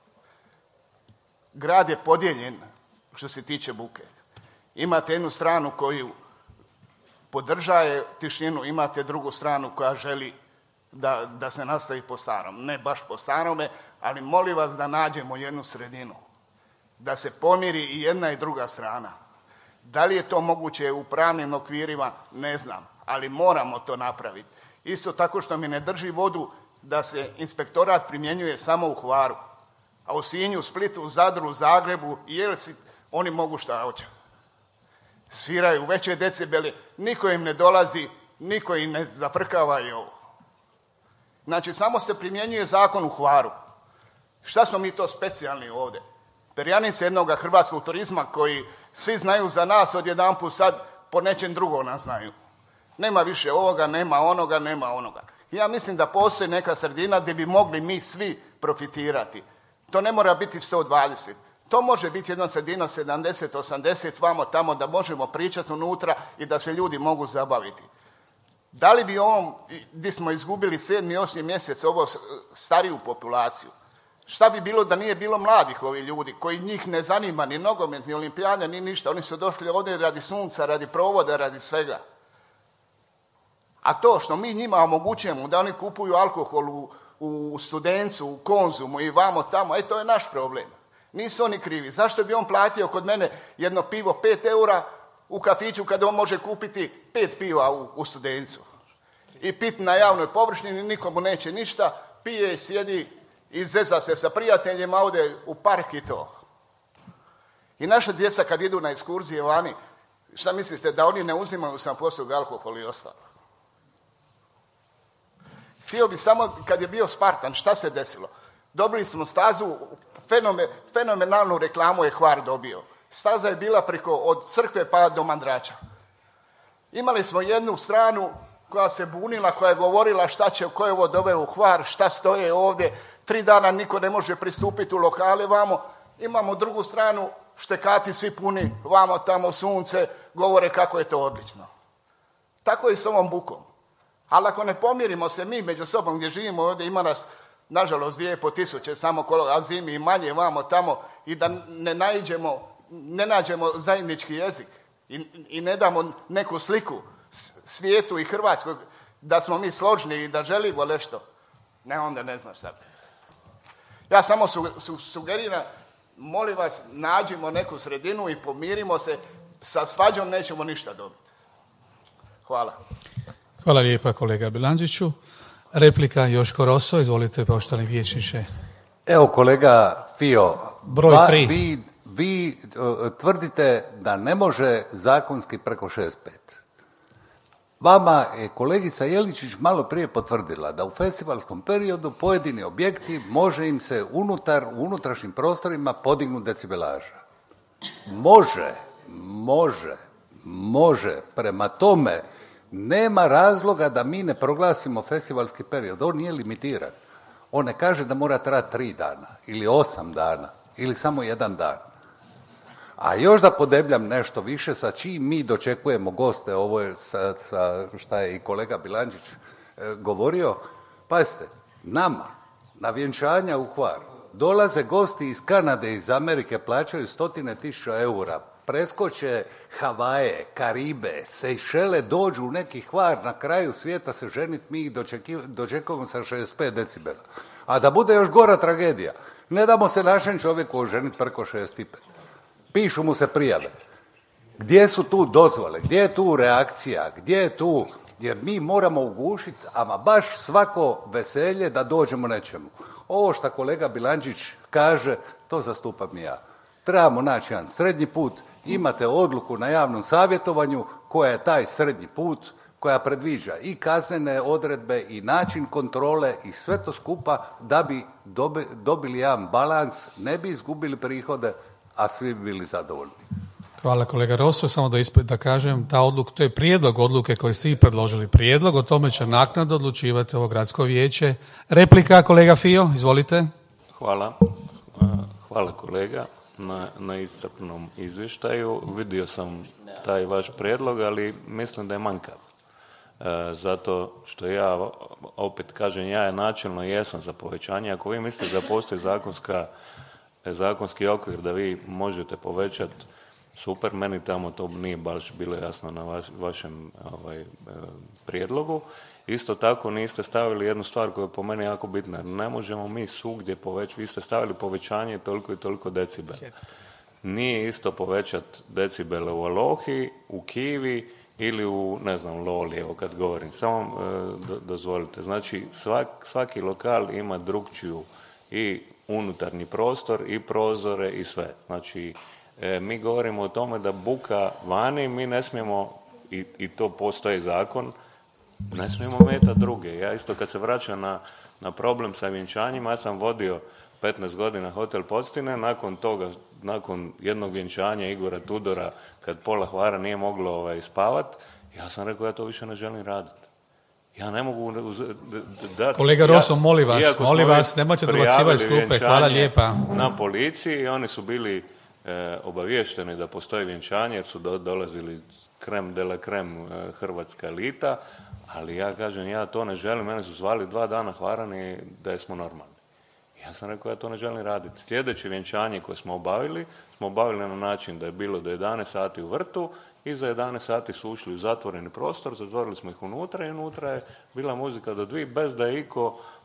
Speaker 7: Grad je podijeljen što se tiče buke. Imate jednu stranu koju podržaje tišinu, imate drugu stranu koja želi da, da se nastavi po starom. Ne baš po starome, ali molim vas da nađemo jednu sredinu. Da se pomiri i jedna i druga strana. Da li je to moguće u pravnim okvirima, ne znam, ali moramo to napraviti. Isto tako što mi ne drži vodu da se inspektorat primjenjuje samo u Hvaru, a u Sinju, Splitu, Zadru, Zagrebu i Jelci oni mogu šta hoće. Sviraju veće decibeli, niko im ne dolazi, niko im ne zafrkava i ovo. Znači, samo se primjenjuje zakon u Hvaru. Šta smo mi to specijalni ovdje? Perjanice jednoga hrvatskog turizma koji svi znaju za nas, odjedanput sad po nečem drugom nas znaju. Nema više ovoga, nema onoga, nema onoga. Ja mislim da postoji neka sredina gdje bi mogli mi svi profitirati. To ne mora biti sto dvadeset. To može biti jedna sredina sedamdeset, osamdeset, vamo tamo da možemo pričati unutra i da se ljudi mogu zabaviti. Da li bi ovom, gdje smo izgubili sedmi, osmi mjesec, ovo stariju populaciju, šta bi bilo da nije bilo mladih ovih ljudi koji njih ne zanima ni nogomet, ni olimpijada, ni ništa. Oni su došli ovdje radi sunca, radi provoda, radi svega. A to što mi njima omogućujemo da oni kupuju alkohol u, u Studencu, u Konzumu i vamo tamo, e to je naš problem. Nisu oni krivi. Zašto bi on platio kod mene jedno pivo pet eura u kafiću kada on može kupiti pet piva u, u Studencu? I piti na javnoj površini, nikomu neće ništa, pije, sjedi i zeza se sa prijateljima, ode u park i to. I naša djeca kad idu na ekskurzije vani, šta mislite, da oni ne uzimaju sam poslug alkohol i ostalo? Htio bi samo, kad je bio Spartan, šta se desilo? Dobili smo stazu, fenome, fenomenalnu reklamu je Hvar dobio. Staza je bila preko od crkve pa do Mandrača. Imali smo jednu stranu koja se bunila, koja je govorila šta će, ko je ovo doveo u Hvar, šta stoje ovdje, tri dana niko ne može pristupiti u lokale vamo. Imamo drugu stranu, štekati svi puni, vamo tamo sunce, govore kako je to odlično. Tako je i s ovom bukom. Ali ako ne pomirimo se mi među sobom gdje živimo ovdje, ima nas nažalost dvije po tisuće, samo kolo, a zimi i manje vamo tamo, i da ne naiđemo, ne nađemo zajednički jezik i, i ne damo neku sliku svijetu i Hrvatskoj da smo mi složni i da želimo nešto, ne, onda ne znam šta bi. Ja samo su, su, sugeriram, molim vas, nađimo neku sredinu i pomirimo se, sa svađom nećemo ništa dobiti. Hvala.
Speaker 1: Hvala lijepa kolega Bilandžiću. Replika Joško Roso, izvolite poštovani vijećniče.
Speaker 2: Evo kolega Fio,
Speaker 1: Broj
Speaker 2: va,
Speaker 1: tri.
Speaker 2: vi, vi uh, tvrdite da ne može zakonski preko šezdeset pet. Vama je kolegica Jeličić malo prije potvrdila da u festivalskom periodu pojedini objekti može im se unutar, u unutrašnjim prostorima podignuti decibelaža. Može, može, može. Prema tome, nema razloga da mi ne proglasimo festivalski period. On nije limitiran. On ne kaže da mora trajati tri dana ili osam dana ili samo jedan dan. A još da podebljam nešto više, sa čim mi dočekujemo goste, ovo je sa, sa šta je i kolega Bilandžić e, govorio, pazite, nama na vjenčanja u Hvar dolaze gosti iz Kanade, iz Amerike, plaćaju stotine tisuća eura, preskoče Havaje, Karibe, Sejšele, dođu u neki Hvar, na kraju svijeta se ženit, mi ih dočekujemo sa šezdeset pet decibela. A da bude još gora tragedija, ne damo se našem čovjeku oženiti preko šezdeset pet. Pišu mu se prijave. Gdje su tu dozvole? Gdje je tu reakcija? Gdje je tu? Jer mi moramo ugušiti, ama baš svako veselje da dođemo nečemu. Ovo što kolega Bilandžić kaže, to zastupam i ja. Trebamo naći jedan srednji put. Imate odluku na javnom savjetovanju koja je taj srednji put, koja predviđa i kaznene odredbe i način kontrole i sve to skupa da bi dobili jedan balans, ne bi izgubili prihode, a svi bi bili zadovoljni.
Speaker 1: Hvala kolega Rosso, samo da ispred da kažem, ta odluka, to je prijedlog odluke koji ste i predložili. Prijedlog, o tome će naknadno odlučivati ovo gradsko vijeće. Replika, kolega Fio, izvolite.
Speaker 6: Hvala. Hvala kolega na, na iscrpnom izvještaju. Vidio sam taj vaš prijedlog, ali mislim da je manjkav. E, zato što ja, opet kažem, ja je načelno jesam za povećanje. Ako vi mislite da postoji zakonska zakonski okvir da vi možete povećati, super, meni tamo to nije baš bilo jasno na vaš, vašem ovaj, prijedlogu. Isto tako niste stavili jednu stvar koja je po meni jako bitna. Ne možemo mi svugdje povećati, vi ste stavili povećanje toliko i toliko decibela. Nije isto povećati decibele u Alohi, u Kivi ili u, ne znam, Loli, evo kad govorim. Samo e, do, dozvolite. Znači, svak, svaki lokal ima drugčiju i unutarnji prostor i prozore i sve. Znači, e, mi govorimo o tome da buka vani, mi ne smijemo, i, i to postoji zakon, ne smijemo metati druge. Ja isto kad se vraćam na, na problem sa vjenčanjima, ja sam vodio petnaest godina hotel Podstine, nakon toga, nakon jednog vjenčanja Igora Tudora, kad pola Hvara nije moglo ovaj, spavat, ja sam rekao ja to više ne želim raditi. Ja ne mogu dati...
Speaker 1: Kolega Rosso, ja, molim vas, molim vas, nemojte dobacivati iz klupe, hvala lijepa.
Speaker 6: Na policiji, oni su bili e, obaviješteni da postoji vjenčanje, jer su do, dolazili krem de la krem e, hrvatska elita, ali ja kažem, ja to ne želim, mene su zvali dva dana Hvarani da smo normalni. Ja sam rekao, ja to ne želim raditi. Sljedeće vjenčanje koje smo obavili, smo obavili na način da je bilo do jedanaest sati u vrtu, i za jedanaest sati su ušli u zatvoreni prostor, zatvorili smo ih unutra i unutra je bila muzika do dvije, bez da je iko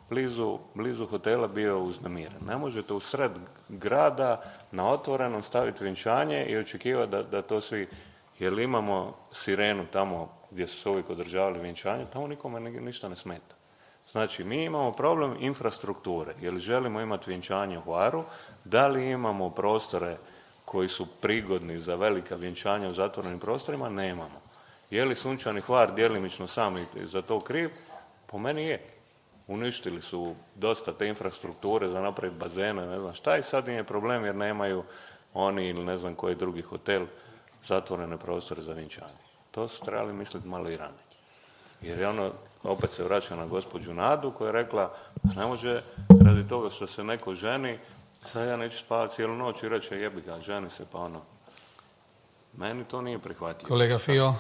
Speaker 6: blizu, blizu hotela bio uznemiren. Ne možete u sred grada na otvorenom staviti vjenčanje i očekivati da, da to svi, jer imamo sirenu tamo gdje su se uvijek održavali vjenčanje, tamo nikome ništa ne smeta. Znači, mi imamo problem infrastrukture, jer želimo imati vjenčanje u Hvaru, da li imamo prostore koji su prigodni za velika vjenčanja u zatvorenim prostorima, nemamo. Je li Sunčani Hvar djelimično sami za to kriv? Po meni je. Uništili su dosta te infrastrukture za napraviti bazene, ne znam šta, i sad im je problem jer nemaju oni ili ne znam koji drugi hotel zatvorene prostore za vjenčanje. To su trebali misliti malo i ranije. Jer je ono, opet se vraća na gospođu Nadu koja je rekla, ne može radi toga što se neko ženi, sad ja neću spavati cijelu noć i reći jebi ga, ženi se, pa ono. Meni to nije prihvatljivo.
Speaker 1: Kolega Fio.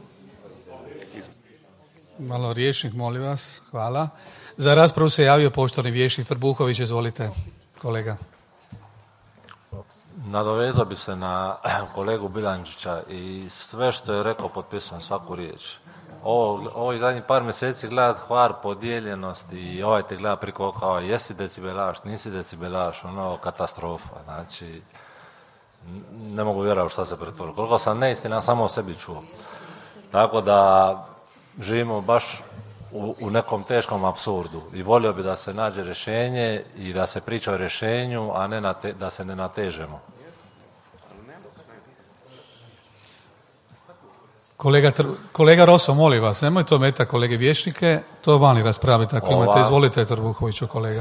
Speaker 1: Malo rječnik, molim vas. Hvala. Za raspravu se javio poštovani vijećnik Trbuhović. Izvolite, kolega.
Speaker 8: Nadovezao bi se na kolegu Bilandžića i sve što je rekao potpisujem svaku riječ. Ovo, ovih zadnjih par mjeseci gledat Hvar, podijeljenost i ovaj te gleda priko kao jesi decibelaš, nisi decibelaš, ono katastrofa. Znači, ne mogu vjerovati šta se pretvorilo. Koliko sam neistina samo o sebi čuo. Tako da živimo baš u, u nekom teškom apsurdu i volio bi da se nađe rješenje i da se priča o rješenju, a ne nate, da se ne natežemo.
Speaker 1: Kolega, kolega Roso, molim vas, nemojte ometati kolege vijećnike, to vani raspraviti ako
Speaker 8: Ovako.
Speaker 1: imate. Izvolite, Trbuhoviću, kolega.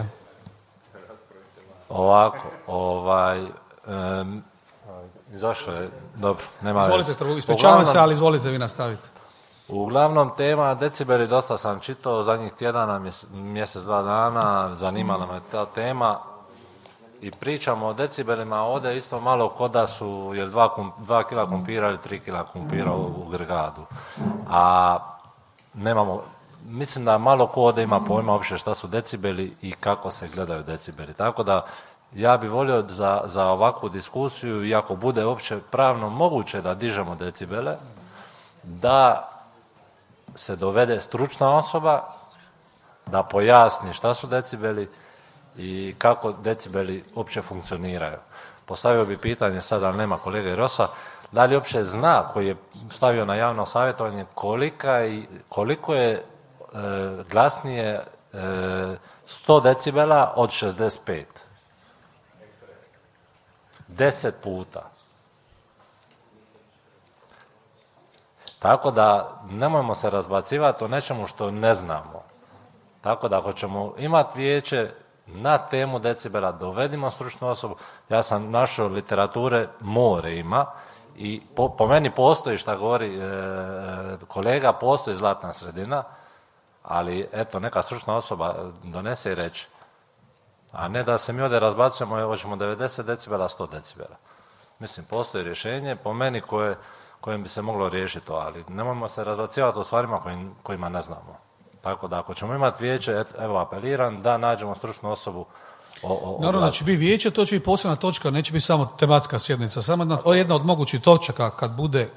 Speaker 8: Ovako, ovaj... Um, zašto je? Dobro, nema
Speaker 1: Izvolite,
Speaker 8: veze.
Speaker 1: Trbuhović, ispričavam
Speaker 8: Uglavnom-
Speaker 1: se, ali izvolite vi nastaviti.
Speaker 8: Uglavnom, tema decibeli dosta sam čitao zadnjih tjedana, mjese- mjesec, dva dana, zanimala me ta tema i pričamo o decibelima ovdje isto malo ko da su, jer dva, kum, dva kila kumpira ili tri kila kumpira u, u Grgadu. A nemamo, mislim da malo ko ovdje ima pojma uopće šta su decibeli i kako se gledaju decibeli. Tako da ja bi volio za, za ovakvu diskusiju, i ako bude uopće pravno moguće da dižemo decibele, da se dovede stručna osoba da pojasni šta su decibeli i kako decibeli uopće funkcioniraju. Postavio bi pitanje sad, ali nema kolege Rosa, da li uopće zna, koji je stavio na javno savjetovanje, kolika i, koliko je e, glasnije e, sto decibela od šezdeset pet. Deset puta. Tako da nemojmo se razbacivati o nečemu što ne znamo. Tako da ako ćemo imati vijeće na temu decibela, dovedimo stručnu osobu. Ja sam našao literature, more ima, i po, po meni postoji, šta govori e, kolega, postoji zlatna sredina, ali eto, neka stručna osoba donese i reći. A ne da se mi ovdje razbacujemo, evo ćemo devedeset decibela, sto decibela. Mislim, postoji rješenje, po meni koje, kojem bi se moglo riješiti to, ali nemojmo se razbacivati o stvarima kojim, kojima ne znamo. Tako da ako ćemo imati vijeće, evo apeliram da nađemo stručnu osobu. O, o,
Speaker 1: Naravno da će biti vijeće, to će biti posebna točka, neće biti samo tematska sjednica, samo jedna, jedna od mogućih točaka kad bude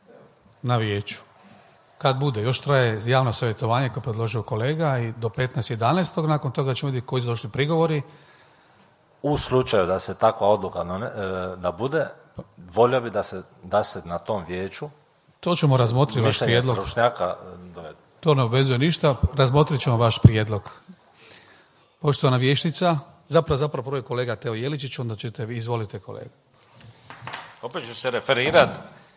Speaker 1: na vijeću. Kad bude, još traje javno savjetovanje koje je predložio kolega i do petnaest jedanaest nakon toga ćemo vidjeti koji su došli prigovori.
Speaker 8: U slučaju da se takva odluka da bude, volio bi da se, da se na tom vijeću
Speaker 1: To ćemo razmotriti vaš prijedlog.
Speaker 8: stručnjaka dovede.
Speaker 1: To ne obvezuje ništa, razmotrit ćemo vaš prijedlog. Poštovana vijećnica, zapravo, zapravo prvo je kolega Teo Jeličić, onda ćete vi, izvolite kolega.
Speaker 5: Opet ću se referirati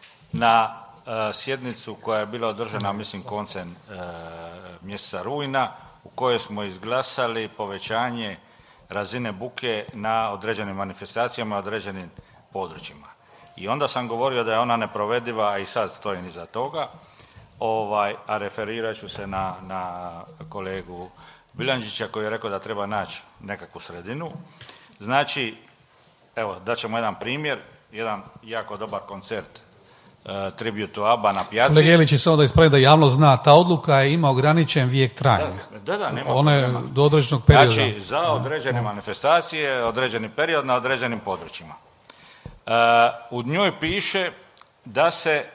Speaker 5: na uh, sjednicu koja je bila održana, mislim, koncem uh, mjeseca rujna, u kojoj smo izglasali povećanje razine buke na određenim manifestacijama, određenim područjima. I onda sam govorio da je ona neprovediva, a i sad stojim iza toga, ovaj, a referirat ću se na, na kolegu Bilandžića koji je rekao da treba naći nekakvu sredinu. Znači, evo, daćemo jedan primjer, jedan jako dobar koncert uh, Tribute to ABBA na pijaci.
Speaker 1: Kolega Jeličić, samo da ispravi da javno zna, ta odluka je ima ograničen vijek trajanja.
Speaker 5: Da, da, nema
Speaker 1: Ona je
Speaker 5: problema.
Speaker 1: do određenog perioda.
Speaker 5: Znači, za određene manifestacije, određeni period na određenim područjima. Uh, u njoj piše da se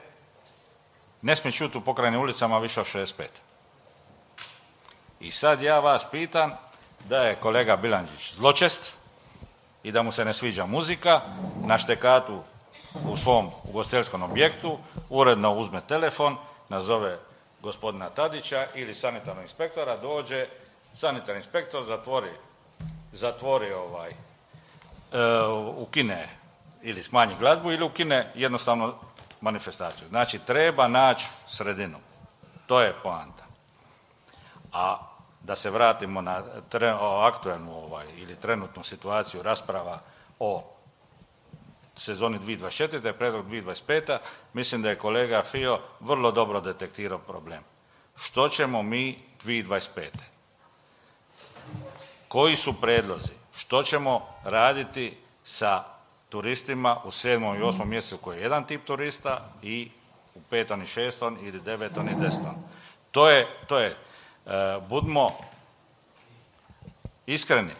Speaker 5: ne smije čuti u pokrajnim ulicama više od šezdeset pet. I sad ja vas pitam, da je kolega Bilandžić zločest i da mu se ne sviđa muzika, na štekatu u svom ugostiteljskom objektu uredno uzme telefon, nazove gospodina Tadića ili sanitarnog inspektora, dođe, sanitarni inspektor zatvori, zatvori ovaj, uh, ukine ili smanji glazbu ili ukine jednostavno manifestaciju. Znači, treba naći sredinu. To je poanta. A da se vratimo na tre, o aktualnu ovaj, ili trenutnu situaciju rasprava o sezoni dvije tisuće dvadeset četvrte. predlog dvije tisuće dvadeset pete. Mislim da je kolega Fio vrlo dobro detektirao problem. Što ćemo mi dvije tisuće dvadeset pete. Koji su predlozi? Što ćemo raditi sa turistima u sedmom i osmom mjesecu koji je jedan tip turista i u petom i šestom ili devetom i desetom. To je, to je, uh, budmo iskreni.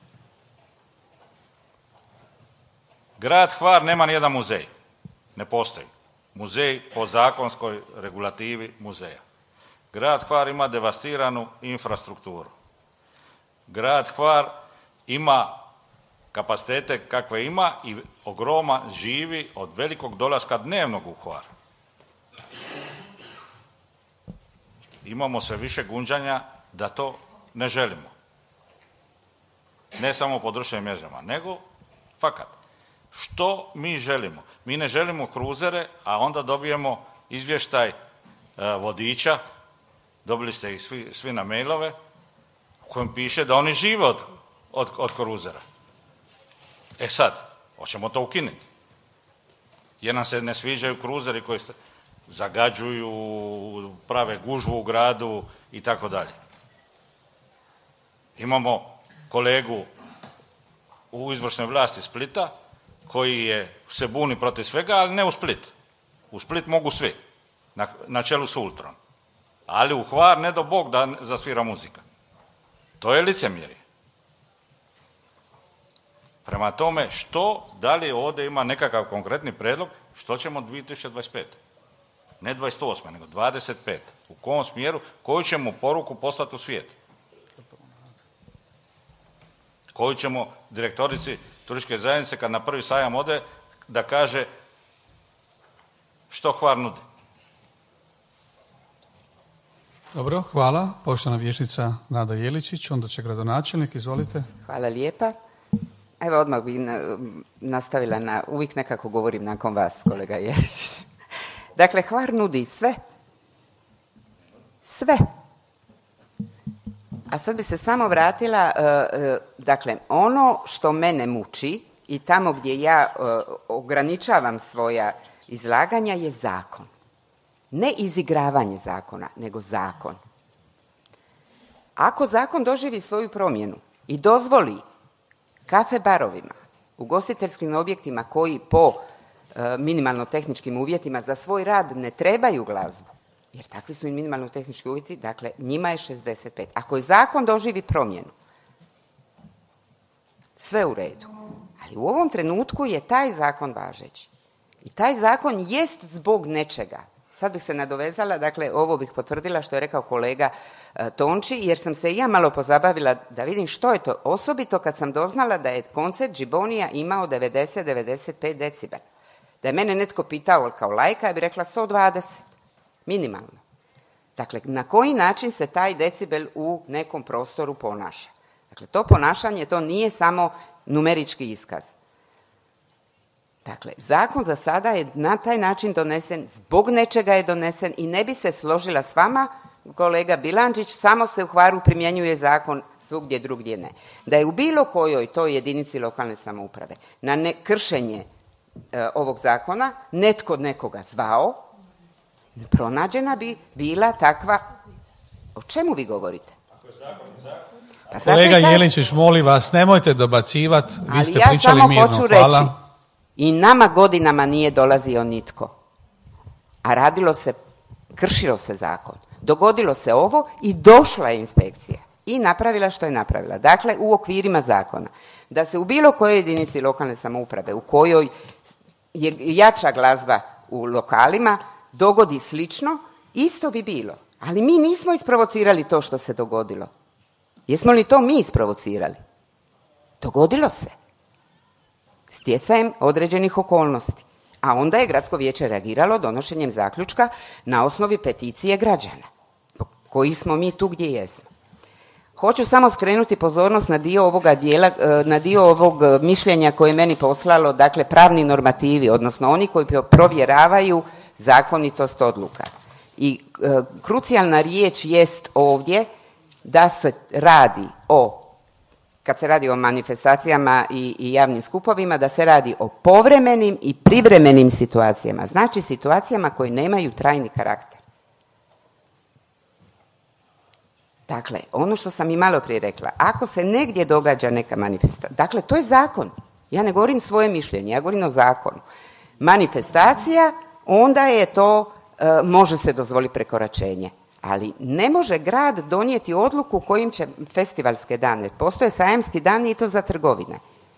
Speaker 5: Grad Hvar nema ni jedan muzej. Ne postoji. Muzej po zakonskoj regulativi muzeja. Grad Hvar ima devastiranu infrastrukturu. Grad Hvar ima kapacitete kakve ima i ogroma živi od velikog dolaska dnevnog u Hvar. Imamo sve više gunđanja da to ne želimo. Ne samo po društvenim mrežama, nego fakat. Što mi želimo? Mi ne želimo kruzere, a onda dobijemo izvještaj e, vodiča, dobili ste ih svi, svi na mailove, u kojem piše da oni žive od, od, od kruzera. E sad, hoćemo to ukinuti. Jer nam se ne sviđaju kruzeri koji zagađuju, prave gužvu u gradu i tako dalje. Imamo kolegu u izvršnoj vlasti Splita koji je se buni protiv svega, ali ne u Split. U Split mogu svi, na, na čelu s Ultron. Ali u Hvar ne do Bog da zasvira muzika. To je licemjerje. Prema tome, što, da li ovdje ima nekakav konkretni predlog, što ćemo dvije tisuće dvadeset pete. Ne dvadeset osme, nego dvadeset pete. U kom smjeru, koju ćemo poruku poslati u svijet? Koju ćemo direktorici turističke zajednice kad na prvi sajam ode da kaže što Hvar nudi?
Speaker 1: Dobro, hvala. Poštovana vijećnica Nada Jeličić, onda će gradonačelnik, izvolite.
Speaker 3: Hvala lijepa. Evo odmah bi nastavila na, uvijek nekako govorim nakon vas, kolega Jeličić. Dakle, Hvar nudi sve. Sve. A sad bi se samo vratila, dakle, ono što mene muči i tamo gdje ja ograničavam svoja izlaganja je zakon. Ne izigravanje zakona, nego zakon. Ako zakon doživi svoju promjenu i dozvoli kafe barovima, ugostiteljskim objektima koji po e, minimalno tehničkim uvjetima za svoj rad ne trebaju glazbu, jer takvi su i minimalno tehnički uvjeti, dakle njima je šezdeset pet. Ako je zakon doživi promjenu, sve u redu. Ali u ovom trenutku je taj zakon važeći. I taj zakon jest zbog nečega. Sad bih se nadovezala, dakle ovo bih potvrdila što je rekao kolega e, Tonči, jer sam se i ja malo pozabavila da vidim što je to. Osobito kad sam doznala da je koncert Džibonija imao devedeset do devedeset pet decibela. Da je mene netko pitao kao lajka, ja bih rekla sto dvadeset. Minimalno. Dakle, na koji način se taj decibel u nekom prostoru ponaša? Dakle, to ponašanje, to nije samo numerički iskaz. Dakle, zakon za sada je na taj način donesen, zbog nečega je donesen i ne bi se složila s vama, kolega Bilandžić, samo se u Hvaru primjenjuje zakon, svugdje drugdje ne. Da je u bilo kojoj toj jedinici lokalne samouprave na ne, kršenje e, ovog zakona netko od nekoga zvao, pronađena bi bila takva... O čemu vi govorite?
Speaker 1: Pa kolega Jeličić, molim vas, nemojte dobacivati, vi ste
Speaker 3: ja
Speaker 1: pričali mirno.
Speaker 3: Hoću
Speaker 1: hvala.
Speaker 3: Reći, i nama godinama nije dolazio nitko. A radilo se, kršilo se zakon. Dogodilo se ovo i došla je inspekcija. I napravila što je napravila. Dakle, u okvirima zakona. Da se u bilo kojoj jedinici lokalne samouprave, u kojoj je jača glazba u lokalima, dogodi slično, isto bi bilo. Ali mi nismo isprovocirali to što se dogodilo. Jesmo li to mi isprovocirali? Dogodilo se. Stjecajem određenih okolnosti. A onda je gradsko vijeće reagiralo donošenjem zaključka na osnovi peticije građana. Koji smo mi tu gdje jesmo. Hoću samo skrenuti pozornost na dio ovoga dijela, na dio ovog mišljenja koje je meni poslalo, dakle pravni normativi, odnosno oni koji provjeravaju zakonitost odluka. I e, krucijalna riječ jest ovdje da se radi o, kad se radi o manifestacijama i, i javnim skupovima, da se radi o povremenim i privremenim situacijama. Znači situacijama koje nemaju trajni karakter. Dakle, ono što sam i malo prije rekla, ako se negdje događa neka manifestacija, dakle, to je zakon. Ja ne govorim svoje mišljenje, ja govorim o zakonu. Manifestacija, onda je to, e, može se dozvoliti prekoračenje. Ali ne može grad donijeti odluku kojim će festivalske dane. Postoje sajamski dani i to za trgovine.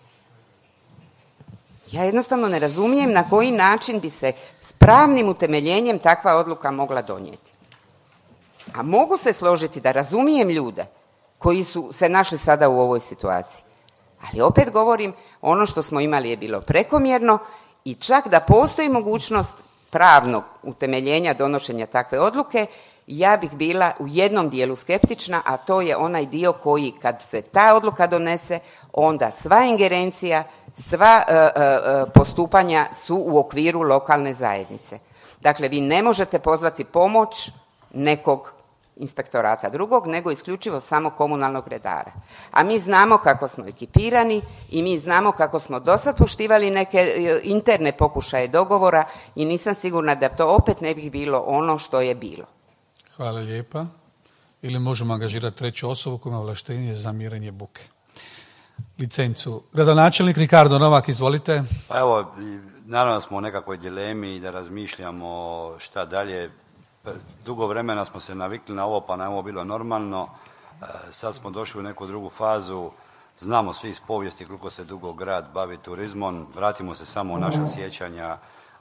Speaker 3: Ja jednostavno ne razumijem na koji način bi se s pravnim utemeljenjem takva odluka mogla donijeti. A mogu se složiti da razumijem ljude koji su se našli sada u ovoj situaciji. Ali opet govorim, ono što smo imali je bilo prekomjerno i čak da postoji mogućnost pravnog utemeljenja donošenja takve odluke, ja bih bila u jednom dijelu skeptična, a to je onaj dio koji kad se ta odluka donese, onda sva ingerencija, sva e, e, postupanja su u okviru lokalne zajednice. Dakle, vi ne možete pozvati pomoć nekog inspektorata drugog, nego isključivo samo komunalnog redara. A mi znamo kako smo ekipirani i mi znamo kako smo dosad poštivali neke interne pokušaje dogovora i nisam sigurna da to opet ne bi bilo ono što je bilo.
Speaker 1: Hvala lijepa. Ili možemo angažirati treću osobu koja ima ovlaštenje za mjerenje buke. Licencu. Gradonačelnik Ricardo Novak, izvolite.
Speaker 4: Pa evo, naravno smo u nekakvoj dilemi da razmišljamo šta dalje. Dugo vremena smo se navikli na ovo, pa nam ovo bilo normalno. Sad smo došli u neku drugu fazu. Znamo svi iz povijesti koliko se dugo grad bavi turizmom. Vratimo se samo u naša sjećanja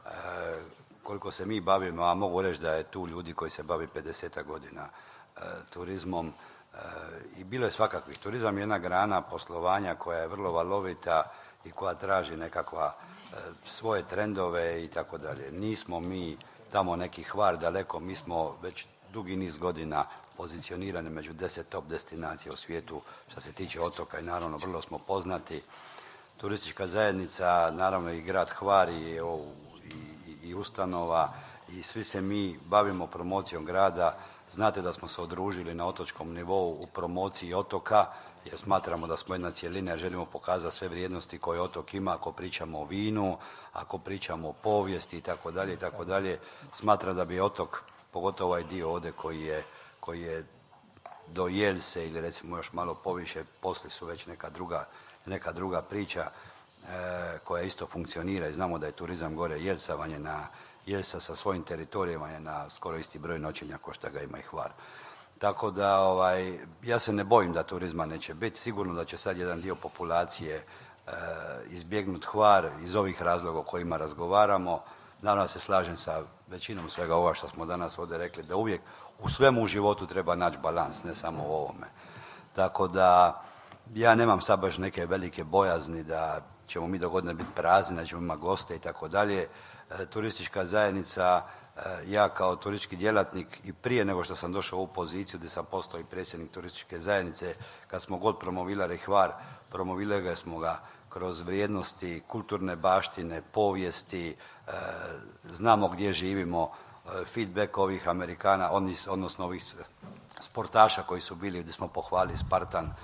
Speaker 4: koliko se mi bavimo, a mogu reći da je tu ljudi koji se bavi pedeset godina turizmom. I bilo je svakakvih. Turizam je jedna grana poslovanja koja je vrlo valovita i koja traži nekakva svoje trendove i tako dalje. Nismo mi tamo neki Hvar daleko, mi smo već dugi niz godina pozicionirani među deset top destinacija u svijetu što se tiče otoka i naravno vrlo smo poznati. Turistička zajednica, naravno i grad Hvar i, i, i ustanova i svi se mi bavimo promocijom grada. Znate da smo se udružili na otočkom nivou u promociji otoka jer smatramo da smo jedna cjelina jer želimo pokazati sve vrijednosti koje otok ima ako pričamo o vinu, ako pričamo o povijesti i tako dalje i tako dalje. Smatram da bi otok, pogotovo ovaj dio ovdje koji je, koji je do Jelse ili recimo još malo poviše, poslije su već neka druga, neka druga priča e, koja isto funkcionira i znamo da je turizam gore Jelsavanje na Jelsa sa svojim teritorijama je na skoro isti broj noćenja ko što ga ima i Hvar. Tako da ovaj, ja se ne bojim da turizma neće biti. Sigurno da će sad jedan dio populacije e, izbjegnuti Hvar iz ovih razloga o kojima razgovaramo. Naravno se slažem sa većinom svega ova što smo danas ovdje rekli, da uvijek u svemu u životu treba naći balans, ne samo u ovome. Tako da ja nemam sad baš neke velike bojazni da ćemo mi dogodine biti prazni, da ćemo imati goste i tako dalje. Turistička zajednica, ja kao turistički djelatnik i prije nego što sam došao u poziciju gdje sam postao i predsjednik turističke zajednice, kad smo god promovirali Hvar, promovirali smo ga kroz vrijednosti kulturne baštine, povijesti, znamo gdje živimo, feedback ovih Amerikana, odnosno ovih sportaša koji su bili, gdje smo pohvalili Spartan,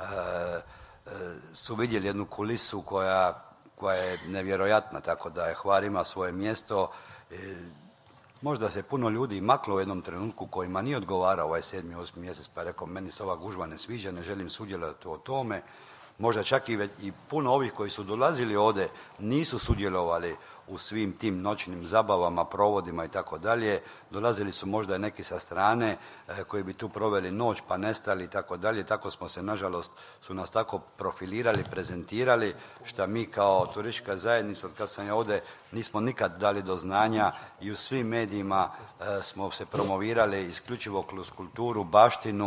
Speaker 4: su vidjeli jednu kulisu koja koja je nevjerojatna, tako da je Hvar ima svoje mjesto. E, možda se puno ljudi maklo u jednom trenutku kojima nije odgovarao ovaj sedmi, osmi mjesec, pa je rekao meni se ova gužva ne sviđa, ne želim sudjelovati o tome. Možda čak i, i puno ovih koji su dolazili ovdje nisu sudjelovali u svim tim noćnim zabavama, provodima i tako dalje. Dolazili su možda i neki sa strane e, koji bi tu proveli noć pa nestali i tako dalje. Tako smo se, nažalost, su nas tako profilirali, prezentirali, što mi kao turistička zajednica, od kad sam ja ovdje, nismo nikad dali do znanja i u svim medijima e, smo se promovirali isključivo kroz kulturu, baštinu,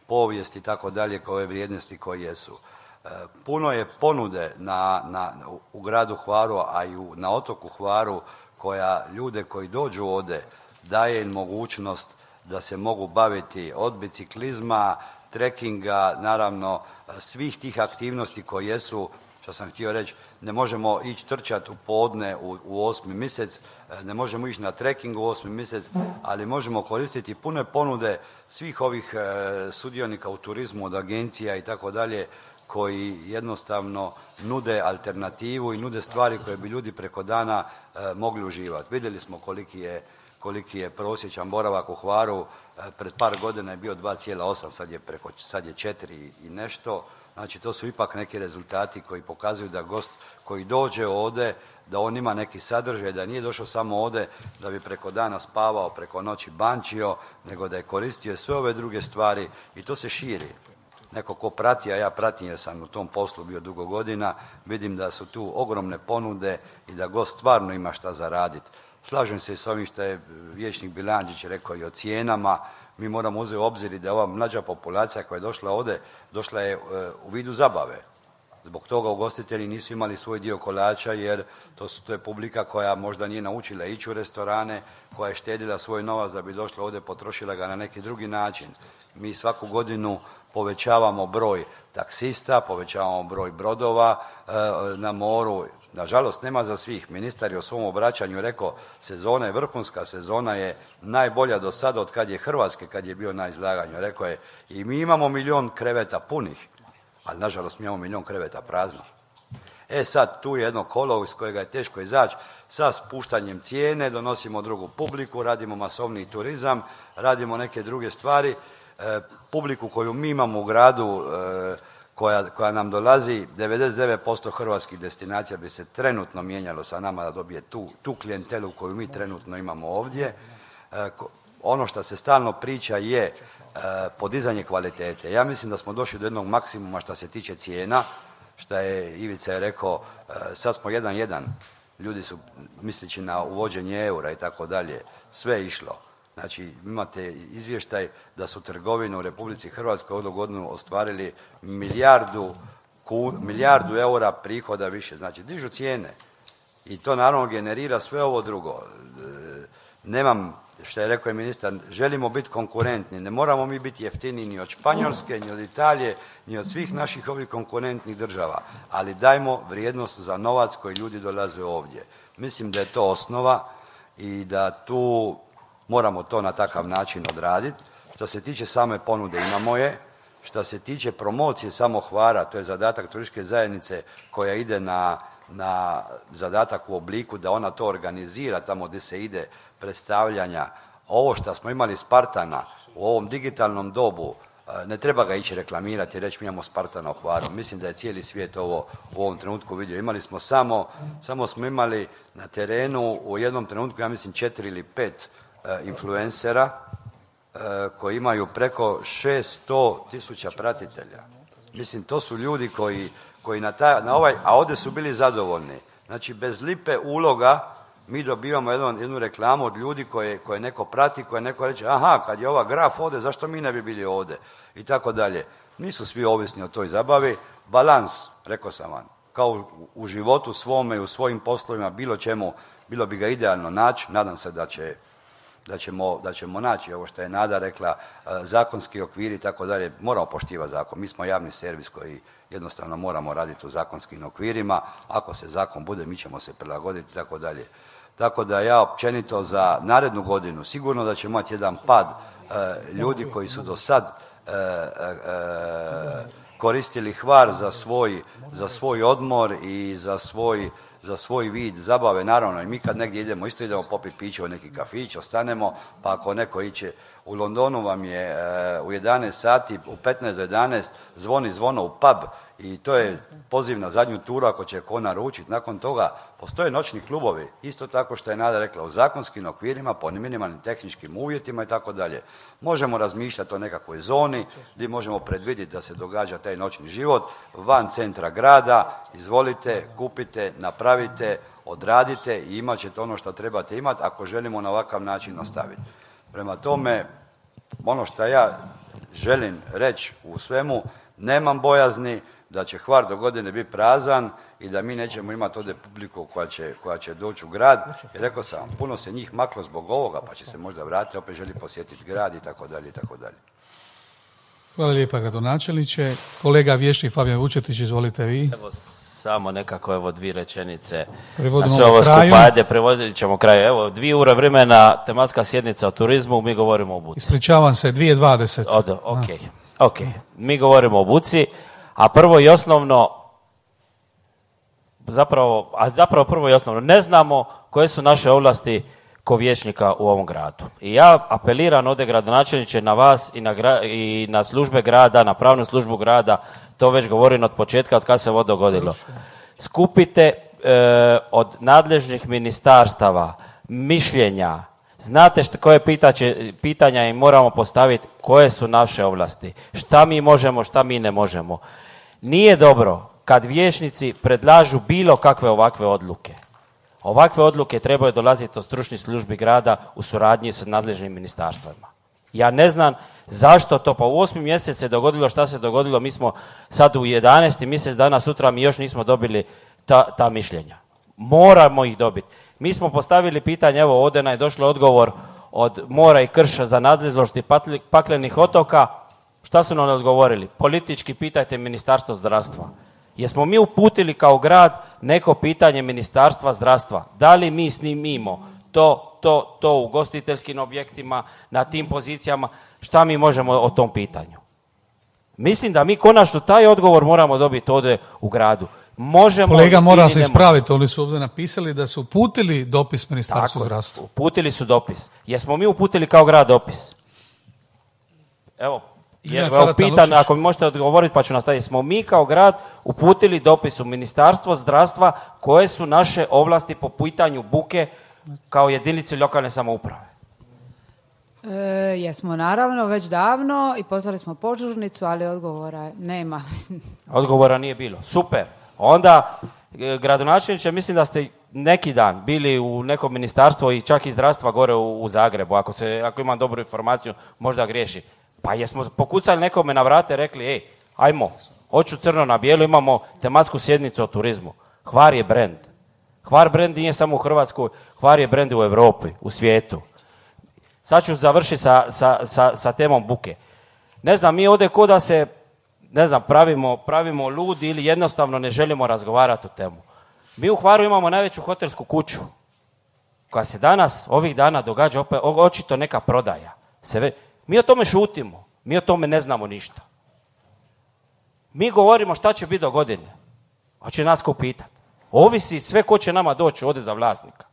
Speaker 4: povijest i tako dalje, koje vrijednosti koje jesu. Puno je ponude na, na, u gradu Hvaru, a i u, na otoku Hvaru, koja ljude koji dođu ovdje daje im mogućnost da se mogu baviti od biciklizma, trekinga, naravno svih tih aktivnosti koje jesu, što sam htio reći, ne možemo ići trčati u podne u, u osmi mjesec, ne možemo ići na trekking u osmi mjesec, ali možemo koristiti pune ponude svih ovih e, sudionika u turizmu od agencija i tako dalje, koji jednostavno nude alternativu i nude stvari koje bi ljudi preko dana e, mogli uživati. Vidjeli smo koliki je, koliki je prosječan boravak u Hvaru, e, pred par godina je bio dva zarez osam, sad je preko, sad je četiri i nešto. Znači, to su ipak neki rezultati koji pokazuju da gost koji dođe ovdje, da on ima neki sadržaj, da nije došao samo ovdje da bi preko dana spavao, preko noći bančio, nego da je koristio sve ove druge stvari i to se širi. Neko ko prati, a ja pratim jer sam u tom poslu bio dugo godina, vidim da su tu ogromne ponude i da gost stvarno ima šta zaraditi. Slažem se s ovim što je vijećnik Bilandžić rekao i o cijenama. Mi moramo uzeti u obzir da ova mlađa populacija koja je došla ovdje, došla je u vidu zabave. Zbog toga ugostitelji nisu imali svoj dio kolača, jer to, su, to je publika koja možda nije naučila ići u restorane, koja je štedila svoj novac da bi došla ovdje, potrošila ga na neki drugi način. Mi svaku godinu povećavamo broj taksista, povećavamo broj brodova e, na moru. Nažalost, nema za svih. Ministar je u svom obraćanju rekao, sezona je vrhunska, sezona je najbolja do sada od kad je Hrvatske, kad je bio na izlaganju. Rekao je, i mi imamo milion kreveta punih, ali nažalost mi imamo milion kreveta praznih. E sad, tu je jedno kolo iz kojega je teško izaći, sa spuštanjem cijene, donosimo drugu publiku, radimo masovni turizam, radimo neke druge stvari. E, publiku koju mi imamo u gradu, e, koja, koja nam dolazi, devedeset devet posto hrvatskih destinacija bi se trenutno mijenjalo sa nama da dobije tu, tu klijentelu koju mi trenutno imamo ovdje. E, ko, ono što se stalno priča je e, podizanje kvalitete. Ja mislim da smo došli do jednog maksimuma što se tiče cijena, što je Ivica je rekao, e, sad smo jedan jedan, ljudi su misleći na uvođenje eura i tako dalje, sve je išlo. Znači, imate izvještaj da su trgovine u Republici Hrvatskoj ovu godinu ostvarili milijardu, kun, milijardu eura prihoda više. Znači, dižu cijene i to naravno generira sve ovo drugo. E, nemam, što je rekao je ministar, želimo biti konkurentni. Ne moramo mi biti jeftiniji ni od Španjolske, ni od Italije, ni od svih naših ovih konkurentnih država. Ali dajmo vrijednost za novac koji ljudi dolaze ovdje. Mislim da je to osnova i da tu moramo to na takav način odraditi. Što se tiče same ponude, imamo je. Što se tiče promocije samo Hvara, to je zadatak turističke zajednice koja ide na, na zadatak u obliku da ona to organizira tamo gdje se ide, predstavljanja. Ovo što smo imali Spartana u ovom digitalnom dobu, ne treba ga ići reklamirati i reći mi imamo Spartana u Hvaru. Mislim da je cijeli svijet ovo u ovom trenutku vidio. Imali smo samo, samo smo imali na terenu u jednom trenutku, ja mislim četiri ili pet influencera koji imaju preko šesto tisuća pratitelja. Mislim, to su ljudi koji, koji na, taj, na ovaj, a ovdje su bili zadovoljni. Znači, bez lipe uloga mi dobivamo jednu, jednu reklamu od ljudi koje, koje neko prati, koje neko reče, aha, kad je ova graf ovdje, zašto mi ne bi bili ovdje? I tako dalje. Nisu svi ovisni o toj zabavi. Balans, rekao sam vam, kao u, u životu svome i u svojim poslovima, bilo čemu, bilo bi ga idealno naći. Nadam se da će Da ćemo, da ćemo naći ovo što je Nada rekla, zakonski okviri i tako dalje. Moramo poštivati zakon. Mi smo javni servis koji jednostavno moramo raditi u zakonskim okvirima. Ako se zakon bude, mi ćemo se prilagoditi i tako dalje. Tako da ja općenito za narednu godinu sigurno da ćemo imati jedan pad e, ljudi koji su do sad e, e, koristili Hvar za svoj, za svoj odmor i za svoj za svoj vid zabave, naravno, i mi kad negdje idemo, isto idemo popiti piće u neki kafić, ostanemo, pa ako neko iće u Londonu vam je e, u jedanaest sati, u petnaest do jedanaest zvoni zvono u pub i to je poziv na zadnju turu ako će ko naručiti. Nakon toga postoje noćni klubovi, isto tako što je Nada rekla, u zakonskim okvirima, po minimalnim tehničkim uvjetima i tako dalje. Možemo razmišljati o nekakvoj zoni gdje možemo predvidjeti da se događa taj noćni život van centra grada. Izvolite, kupite, napravite, odradite i imat ćete ono što trebate imati ako želimo na ovakav način nastaviti. Prema tome, ono što ja želim reći u svemu, nemam bojazni da će Hvar do godine biti prazan i da mi nećemo imati ovdje publiku koja će, koja će doći u grad. I rekao sam vam, puno se njih maklo zbog ovoga, pa će se možda vratiti, opet želi posjetiti grad i tako dalje i tako dalje.
Speaker 1: Hvala lijepa, gradonačelniče. Kolega vješnik Fabijan Vučetić, izvolite vi.
Speaker 9: Evo, samo nekako, evo, dvije rečenice.
Speaker 1: Prevodimo
Speaker 9: na sve ovo
Speaker 1: kraju.
Speaker 9: skupa, ajde, prevodit ćemo kraju. Evo, dvije ure vremena, tematska sjednica o turizmu, mi govorimo o buci.
Speaker 1: Ispričavam se, dvije dvadeset.
Speaker 9: Ok, ok. Mi govorimo o buci, a prvo i osnovno, zapravo, a zapravo prvo i osnovno, ne znamo koje su naše ovlasti ko vijećnika u ovom gradu. I ja apeliram ovdje, gradonačelniče, na vas i na, gra, i na službe grada, na pravnu službu grada, to već govorim od početka, od kad se ovo dogodilo. Skupite e, od nadležnih ministarstava mišljenja, znate što, koje pitaće, pitanja im moramo postaviti, koje su naše ovlasti, šta mi možemo, šta mi ne možemo. Nije dobro kad vijećnici predlažu bilo kakve ovakve odluke. Ovakve odluke trebaju dolaziti od stručnih službi grada u suradnji sa nadležnim ministarstvima. Ja ne znam zašto to, pa u osmi mjesec se dogodilo šta se dogodilo, mi smo sad u jedanaesti mjesec dana, sutra mi još nismo dobili ta, ta mišljenja. Moramo ih dobiti. Mi smo postavili pitanje, evo ovdje nam je došlo odgovor od Mora i Krša za nadležnosti paklenih otoka. Šta su nam odgovorili? Politički pitajte Ministarstvo zdravstva. Jesmo mi uputili kao grad neko pitanje Ministarstva zdravstva? Da li mi snimimo to, to, to u ugostiteljskim objektima, na tim pozicijama? Šta mi možemo o tom pitanju? Mislim da mi konačno taj odgovor moramo dobiti ovdje u gradu. Možemo.
Speaker 1: Kolega, moram se ispraviti, oni su ovdje napisali da su uputili dopis Ministarstvu
Speaker 9: Tako,
Speaker 1: zdravstva.
Speaker 9: Uputili su dopis. Jesmo mi uputili kao grad dopis? Evo, jer, evo pitan, ako mi možete odgovoriti pa ću nastaviti. Smo mi kao grad uputili dopis u Ministarstvo zdravstva koje su naše ovlasti po pitanju buke kao jedinici lokalne samouprave?
Speaker 10: E, jesmo naravno već davno i poslali smo požurnicu, ali odgovora nema.
Speaker 9: Odgovora nije bilo. Super. Onda, gradonačelniče, mislim da ste neki dan bili u nekom ministarstvu i čak i zdravstva gore u, u Zagrebu. Ako, se, ako imam dobru informaciju, možda griješi. Pa jesmo pokucali nekome na vrate, rekli, ej, ajmo, hoću crno na bijelo, imamo tematsku sjednicu o turizmu. Hvar je brend. Hvar brend nije samo u Hrvatskoj, Hvar je brend u Europi, u svijetu. Sad ću završiti sa, sa, sa, sa temom buke. Ne znam, mi ovdje ko da se, ne znam, pravimo, pravimo ludi ili jednostavno ne želimo razgovarati o temu. Mi u Hvaru imamo najveću hotelsku kuću koja se danas, ovih dana događa opet, očito neka prodaja. Se ve, mi o tome šutimo, mi o tome ne znamo ništa. Mi govorimo šta će biti do godine. Hoće nas ko pitati. Ovisi sve ko će nama doći ovdje za vlasnika.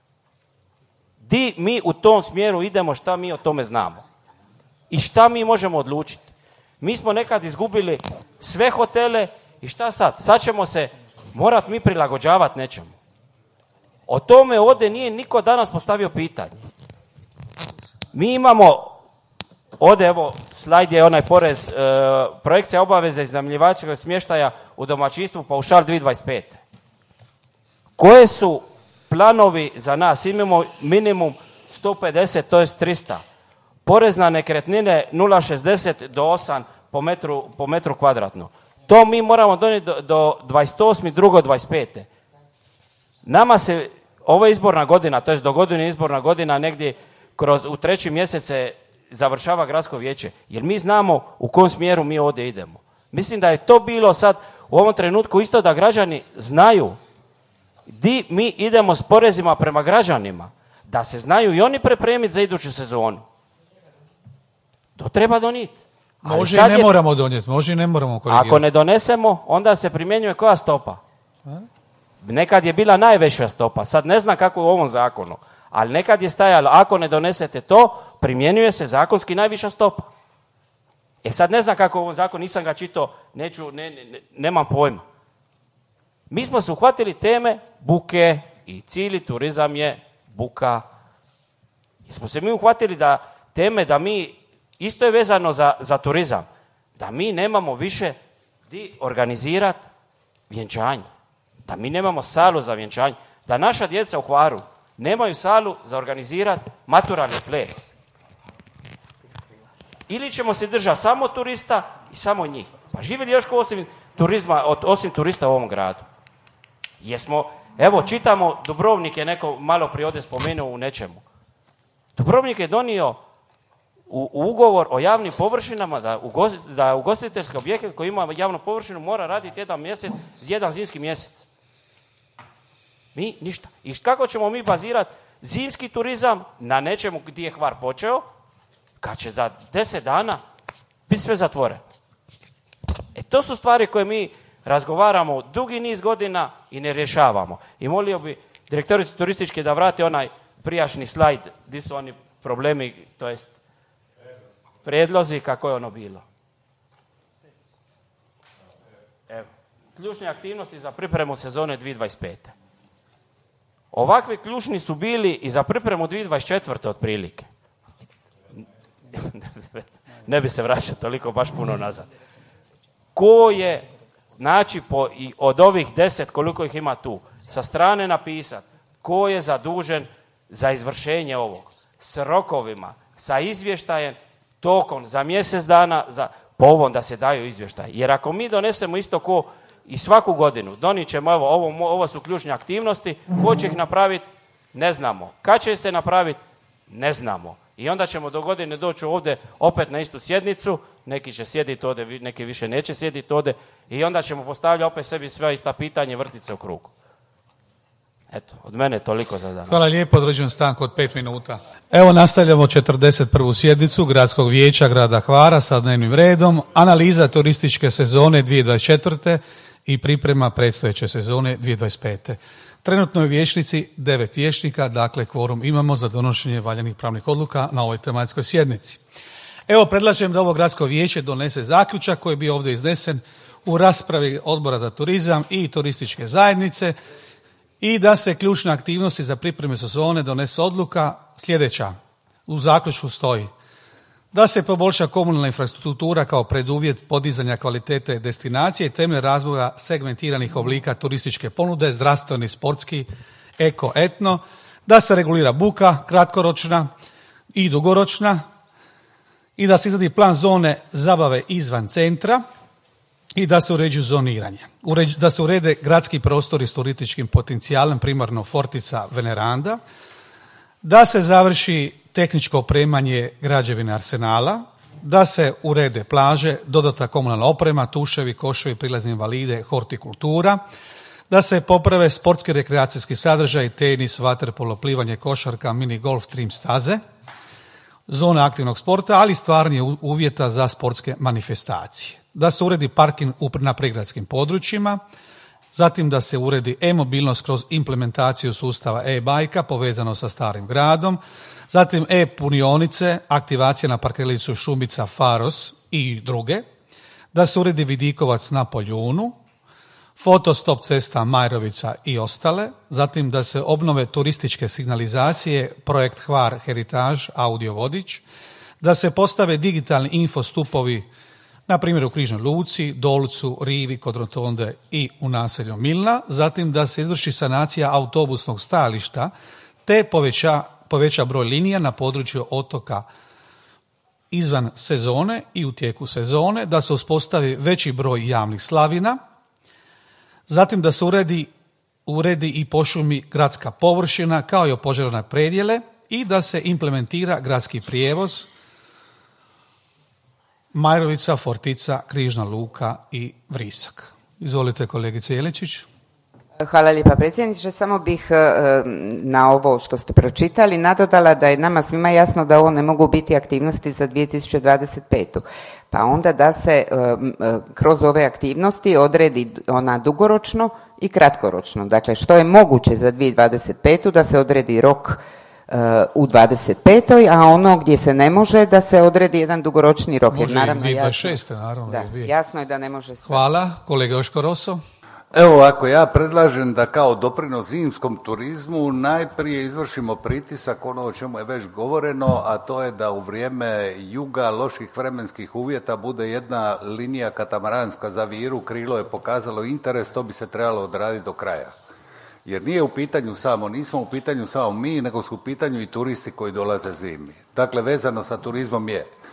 Speaker 9: Di mi u tom smjeru idemo, šta mi o tome znamo. I šta mi možemo odlučiti. Mi smo nekad izgubili sve hotele i šta sad? Sad ćemo se morati mi prilagođavati nečemu. O tome ovdje nije niko danas postavio pitanje. Mi imamo, ovdje evo, slajd je onaj porez, e, projekcija obaveze iznajmljivačkog smještaja u domaćinstvu paušal dvije tisuće dvadeset pete. Koje su planovi za nas? Imamo minimum sto pedeset, to je tristo. Porez na nekretnine nula zarez šezdeset do osam po metru, po metru kvadratno. To mi moramo donijeti do, do dvadeset osme druge dvadeset pete. Nama se, ovo je izborna godina, to je do godine izborna godina, negdje kroz, u treći mjesec se završava gradsko vijeće. Jer mi znamo u kom smjeru mi ovdje idemo. Mislim da je to bilo sad u ovom trenutku isto da građani znaju di mi idemo s porezima prema građanima. Da se znaju i oni pripremiti za iduću sezonu. To treba donijeti.
Speaker 1: Može i ne je, moramo donijeti, može i ne moramo korigirati.
Speaker 9: Ako ne donesemo, onda se primjenjuje koja stopa? A? Nekad je bila najveća stopa, sad ne znam kako je u ovom zakonu, ali nekad je stajalo, ako ne donesete to, primjenjuje se zakonski najviša stopa. E sad ne znam kako je u ovom zakonu, nisam ga čitao, neću, ne, ne, nemam pojma. Mi smo se uhvatili teme buke i cijeli turizam je buka. Jer smo se mi uhvatili da teme da mi, isto je vezano za, za turizam, da mi nemamo više di organizirati vjenčanje. Da mi nemamo salu za vjenčanje. Da naša djeca u Hvaru nemaju salu za organizirati maturalni ples. Ili ćemo se držati samo turista i samo njih. Pa živi li još ko osim turizma, osim turista u ovom gradu? Jesmo, evo čitamo, Dubrovnik je neko malo prije ovdje spomenuo u nečemu. Dubrovnik je donio u, u ugovor o javnim površinama da, ugost, da ugostiteljski objekat koji ima javnu površinu mora raditi jedan mjesec, jedan zimski mjesec. Mi ništa. I kako ćemo mi bazirati zimski turizam na nečemu gdje je Hvar počeo, kad će za deset dana biti sve zatvoreno. E to su stvari koje mi razgovaramo dugi niz godina i ne rješavamo. I molio bi direktoricu turističke da vrati onaj prijašnji slajd gdje su oni problemi, to jest prijedlozi kako je ono bilo. Evo, ključne aktivnosti za pripremu sezone dvije tisuće dvadeset pete. Ovakvi ključni su bili i za pripremu dvije tisuće dvadeset četvrte otprilike. Ne bi se vraćao toliko baš puno nazad. Ko je, znači po, i od ovih deset koliko ih ima tu, sa strane napisati ko je zadužen za izvršenje ovog, s rokovima, sa izvještajem, tokom za mjesec dana, za, po ovom da se daju izvještaj. Jer ako mi donesemo isto ko i svaku godinu, donijet ćemo ovo, ovo, ovo su ključne aktivnosti, ko će ih napraviti, ne znamo. Kad će se napraviti, ne znamo. I onda ćemo do godine doći ovdje opet na istu sjednicu, neki će sjediti ovdje, neki više neće sjediti ovdje i onda ćemo postavljati opet sebi sve ista pitanje, vrtice u krugu. Eto, od mene toliko za danas.
Speaker 1: Hvala lijepo, određujem stanku od pet minuta. Evo nastavljamo četrdeset prvu sjednicu Gradskog vijeća grada Hvara sa dnevnim redom, analiza turističke sezone dvije tisuće dvadeset četvrte i priprema predstojeće sezone dvije tisuće dvadeset pete. Trenutno je vijećnici devet vijećnika, dakle kvorum imamo za donošenje valjanih pravnih odluka na ovoj tematskoj sjednici. Evo predlažem da ovo gradsko vijeće donese zaključak koji je bio ovdje iznesen u raspravi Odbora za turizam i turističke zajednice i da se ključne aktivnosti za pripreme sezone donese odluka sljedeća. U zaključku stoji da se poboljša komunalna infrastruktura kao preduvjet podizanja kvalitete destinacije i temelj razvoja segmentiranih oblika turističke ponude, zdravstveni, sportski, eko, etno, da se regulira buka kratkoročna i dugoročna i da se izradi plan zone zabave izvan centra i da se uređuju zoniranje. Uređ, da se urede gradski prostori s turističkim potencijalom, primarno Fortica Veneranda, da se završi tehničko opremanje građevine Arsenala, da se urede plaže, dodatna komunalna oprema, tuševi, koševi, prilazni invalide, hortikultura, da se poprave sportski rekreacijski sadržaj, tenis, vaterpolo, plivanje, košarka, mini golf, trim staze, zona aktivnog sporta, ali stvaranje uvjeta za sportske manifestacije. Da se uredi parking na prigradskim područjima, zatim da se uredi e-mobilnost kroz implementaciju sustava e-bajka povezano sa starim gradom, zatim e-punionice, aktivacija na parkiralištu Šumica, Faros i druge, da se uredi vidikovac na Poljunu, fotostop cesta Majrovica i ostale, zatim da se obnove turističke signalizacije, projekt Hvar Heritage, audio vodič, da se postave digitalni infostupovi na primjer u Križnoj Luci, Dolcu, Rivi, kod Rotonde i u naselju Milna, zatim da se izvrši sanacija autobusnog stajališta te poveća, poveća broj linija na području otoka izvan sezone i u tijeku sezone, da se uspostavi veći broj javnih slavina, zatim da se uredi, uredi i pošumi gradska površina kao i opožarene predjele i da se implementira gradski prijevoz Majrovica, Fortica, Križna Luka i Vrisak. Izvolite kolegice Jeličić.
Speaker 3: Hvala lijepa predsjedniče. Samo bih na ovo što ste pročitali nadodala da je nama svima jasno da ovo ne mogu biti aktivnosti za dvije tisuće dvadeset petu. Pa onda da se kroz ove aktivnosti odredi ona dugoročno i kratkoročno. Dakle, što je moguće za dvije tisuće dvadeset petu da se odredi rok u dvadeset petoj, a ono gdje se ne može da se odredi jedan dugoročni rok.
Speaker 1: Može
Speaker 3: naravno,
Speaker 1: i dvije tisuće dvadeset šeste, naravno.
Speaker 3: Da, jasno je da ne može sve.
Speaker 1: Hvala. Kolega Joško Roso.
Speaker 2: Evo, ako ja predlažem da kao doprinos zimskom turizmu najprije izvršimo pritisak, ono o čemu je već govoreno, a to je da u vrijeme juga, loših vremenskih uvjeta bude jedna linija katamaranska za Viru, Krilo je pokazalo interes, to bi se trebalo odraditi do kraja. Jer nije u pitanju samo, nismo u pitanju samo mi, nego su u pitanju i turisti koji dolaze zimi. Dakle, vezano sa turizmom je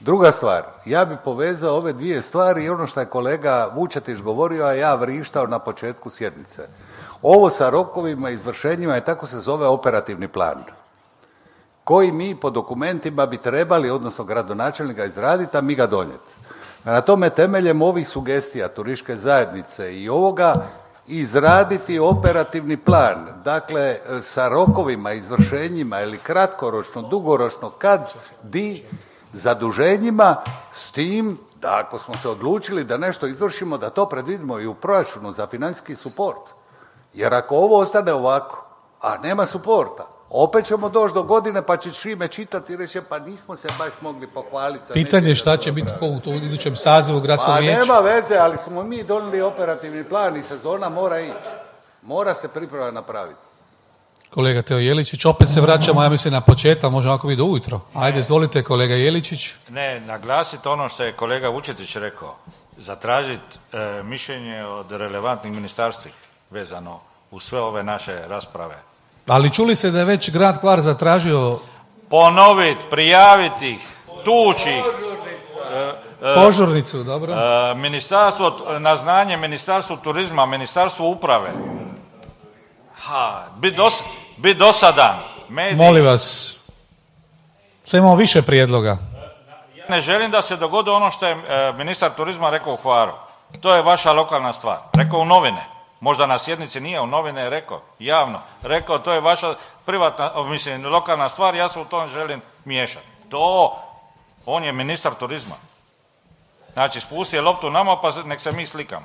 Speaker 2: Druga stvar, ja bi povezao ove dvije stvari i ono što je kolega Vučetić govorio, a ja vrištao na početku sjednice. Ovo sa rokovima, izvršenjima je tako se zove operativni plan, koji mi po dokumentima bi trebali, odnosno gradonačelnika izraditi, a mi ga donijeti. Na tome temeljem ovih sugestija turističke zajednice i ovoga izraditi operativni plan, dakle sa rokovima, izvršenjima ili kratkoročno, dugoročno, kad di zaduženjima, s tim da ako smo se odlučili da nešto izvršimo, da to predvidimo i u proračunu za financijski suport. Jer ako ovo ostane ovako, a nema suporta, opet ćemo doći do godine pa će Šime čitati i reći pa nismo se baš mogli pohvaliti.
Speaker 1: Pitanje šta će biti u idućem sazivu gradskog vijeća.
Speaker 2: Pa nema veze, ali smo mi donijeli operativni plan i sezona mora ići. Mora se priprema napraviti.
Speaker 1: Kolega Teo Jeličić, opet se vraćamo, ja mislim, na početak, možemo ako biti ujutro. Ajde, izvolite, kolega Jeličić.
Speaker 5: Ne, naglasiti ono što je kolega Vučetić rekao. Zatražiti e, mišljenje od relevantnih ministarstvi vezano u sve ove naše rasprave.
Speaker 1: Ali čuli se da je već grad Hvar zatražio...
Speaker 5: Ponoviti, prijaviti ih, tući ih.
Speaker 1: E, e, Požurnicu, dobro.
Speaker 5: E, ministarstvo, na znanje Ministarstvo turizma, Ministarstvo uprave. Ha, bit, dos, bit dosadan. Mediji.
Speaker 1: Molim vas, sve imamo više prijedloga.
Speaker 5: Ja ne želim da se dogodi ono što je e, ministar turizma rekao u Hvaru. To je vaša lokalna stvar. Rekao u novine. Možda na sjednici nije, u novine je rekao, javno. Rekao, to je vaša privatna, mislim, lokalna stvar, ja se u tom želim miješati. To, on je ministar turizma. Znači, spusti je loptu nama, pa nek se mi slikamo.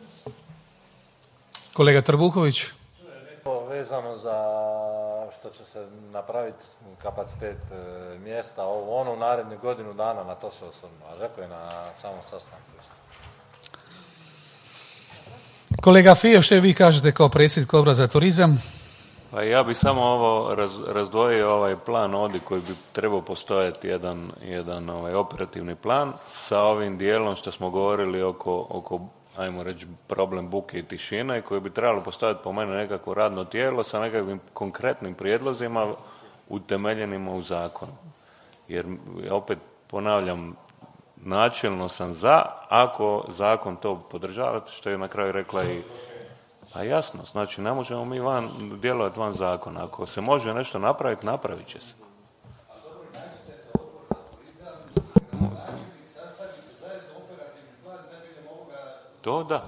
Speaker 1: Kolega Trbuhović.
Speaker 8: Vezano za što će se napraviti kapacitet e, mjesta, ovo ono u narednih godinu dana, na to se osvrnuo, a rekao je na samom sastanku.
Speaker 1: Kolega Fio, što vi kažete kao predsjednik Odbora za turizam?
Speaker 6: Pa ja bih samo ovo raz, razdvojio ovaj plan ovdje koji bi trebao postojati jedan, jedan ovaj operativni plan sa ovim dijelom što smo govorili oko, oko ajmo reći, problem buke i tišine koji bi trebalo postaviti po mene nekako radno tijelo sa nekakvim konkretnim prijedlozima utemeljenima u zakonu. Jer opet ponavljam, načelno sam za, ako zakon to podržava, što je na kraju rekla i a jasno, znači ne možemo mi van djelovati van zakona. Ako se može nešto napraviti, napravit će se. To da.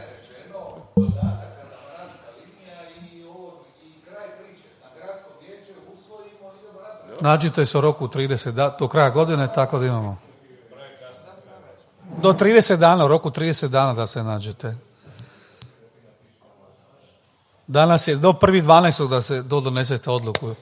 Speaker 1: Nađite se u roku trideset da, do kraja godine, tako da imamo. Do trideset dana, u roku trideset dana da se nađete. Danas je do prvi dvanaestog da se do donesete odluku.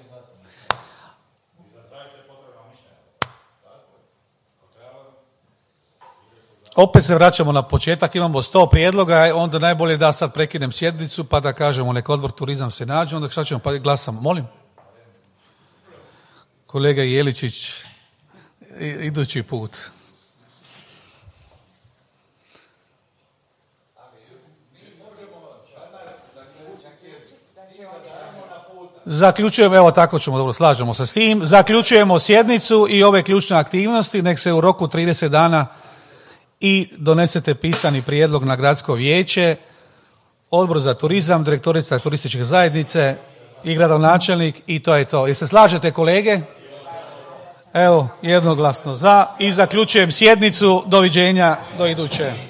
Speaker 1: Opet se vraćamo na početak, imamo sto prijedloga, onda najbolje da sad prekinem sjednicu pa da kažemo nek odbor turizam se nađe, onda šta ćemo, pa glasamo. Molim? Kolega Jeličić, idući put. Zaključujemo, evo tako ćemo, dobro, slažemo se s tim. Zaključujemo sjednicu i ove ključne aktivnosti, nek se u roku trideset dana i donesete pisani prijedlog na gradsko vijeće, Odbor za turizam, direktorica turističke zajednice i gradonačelnik i to je to. Jel se slažete, kolege? Evo, jednoglasno za i zaključujem sjednicu. Doviđenja, do iduće.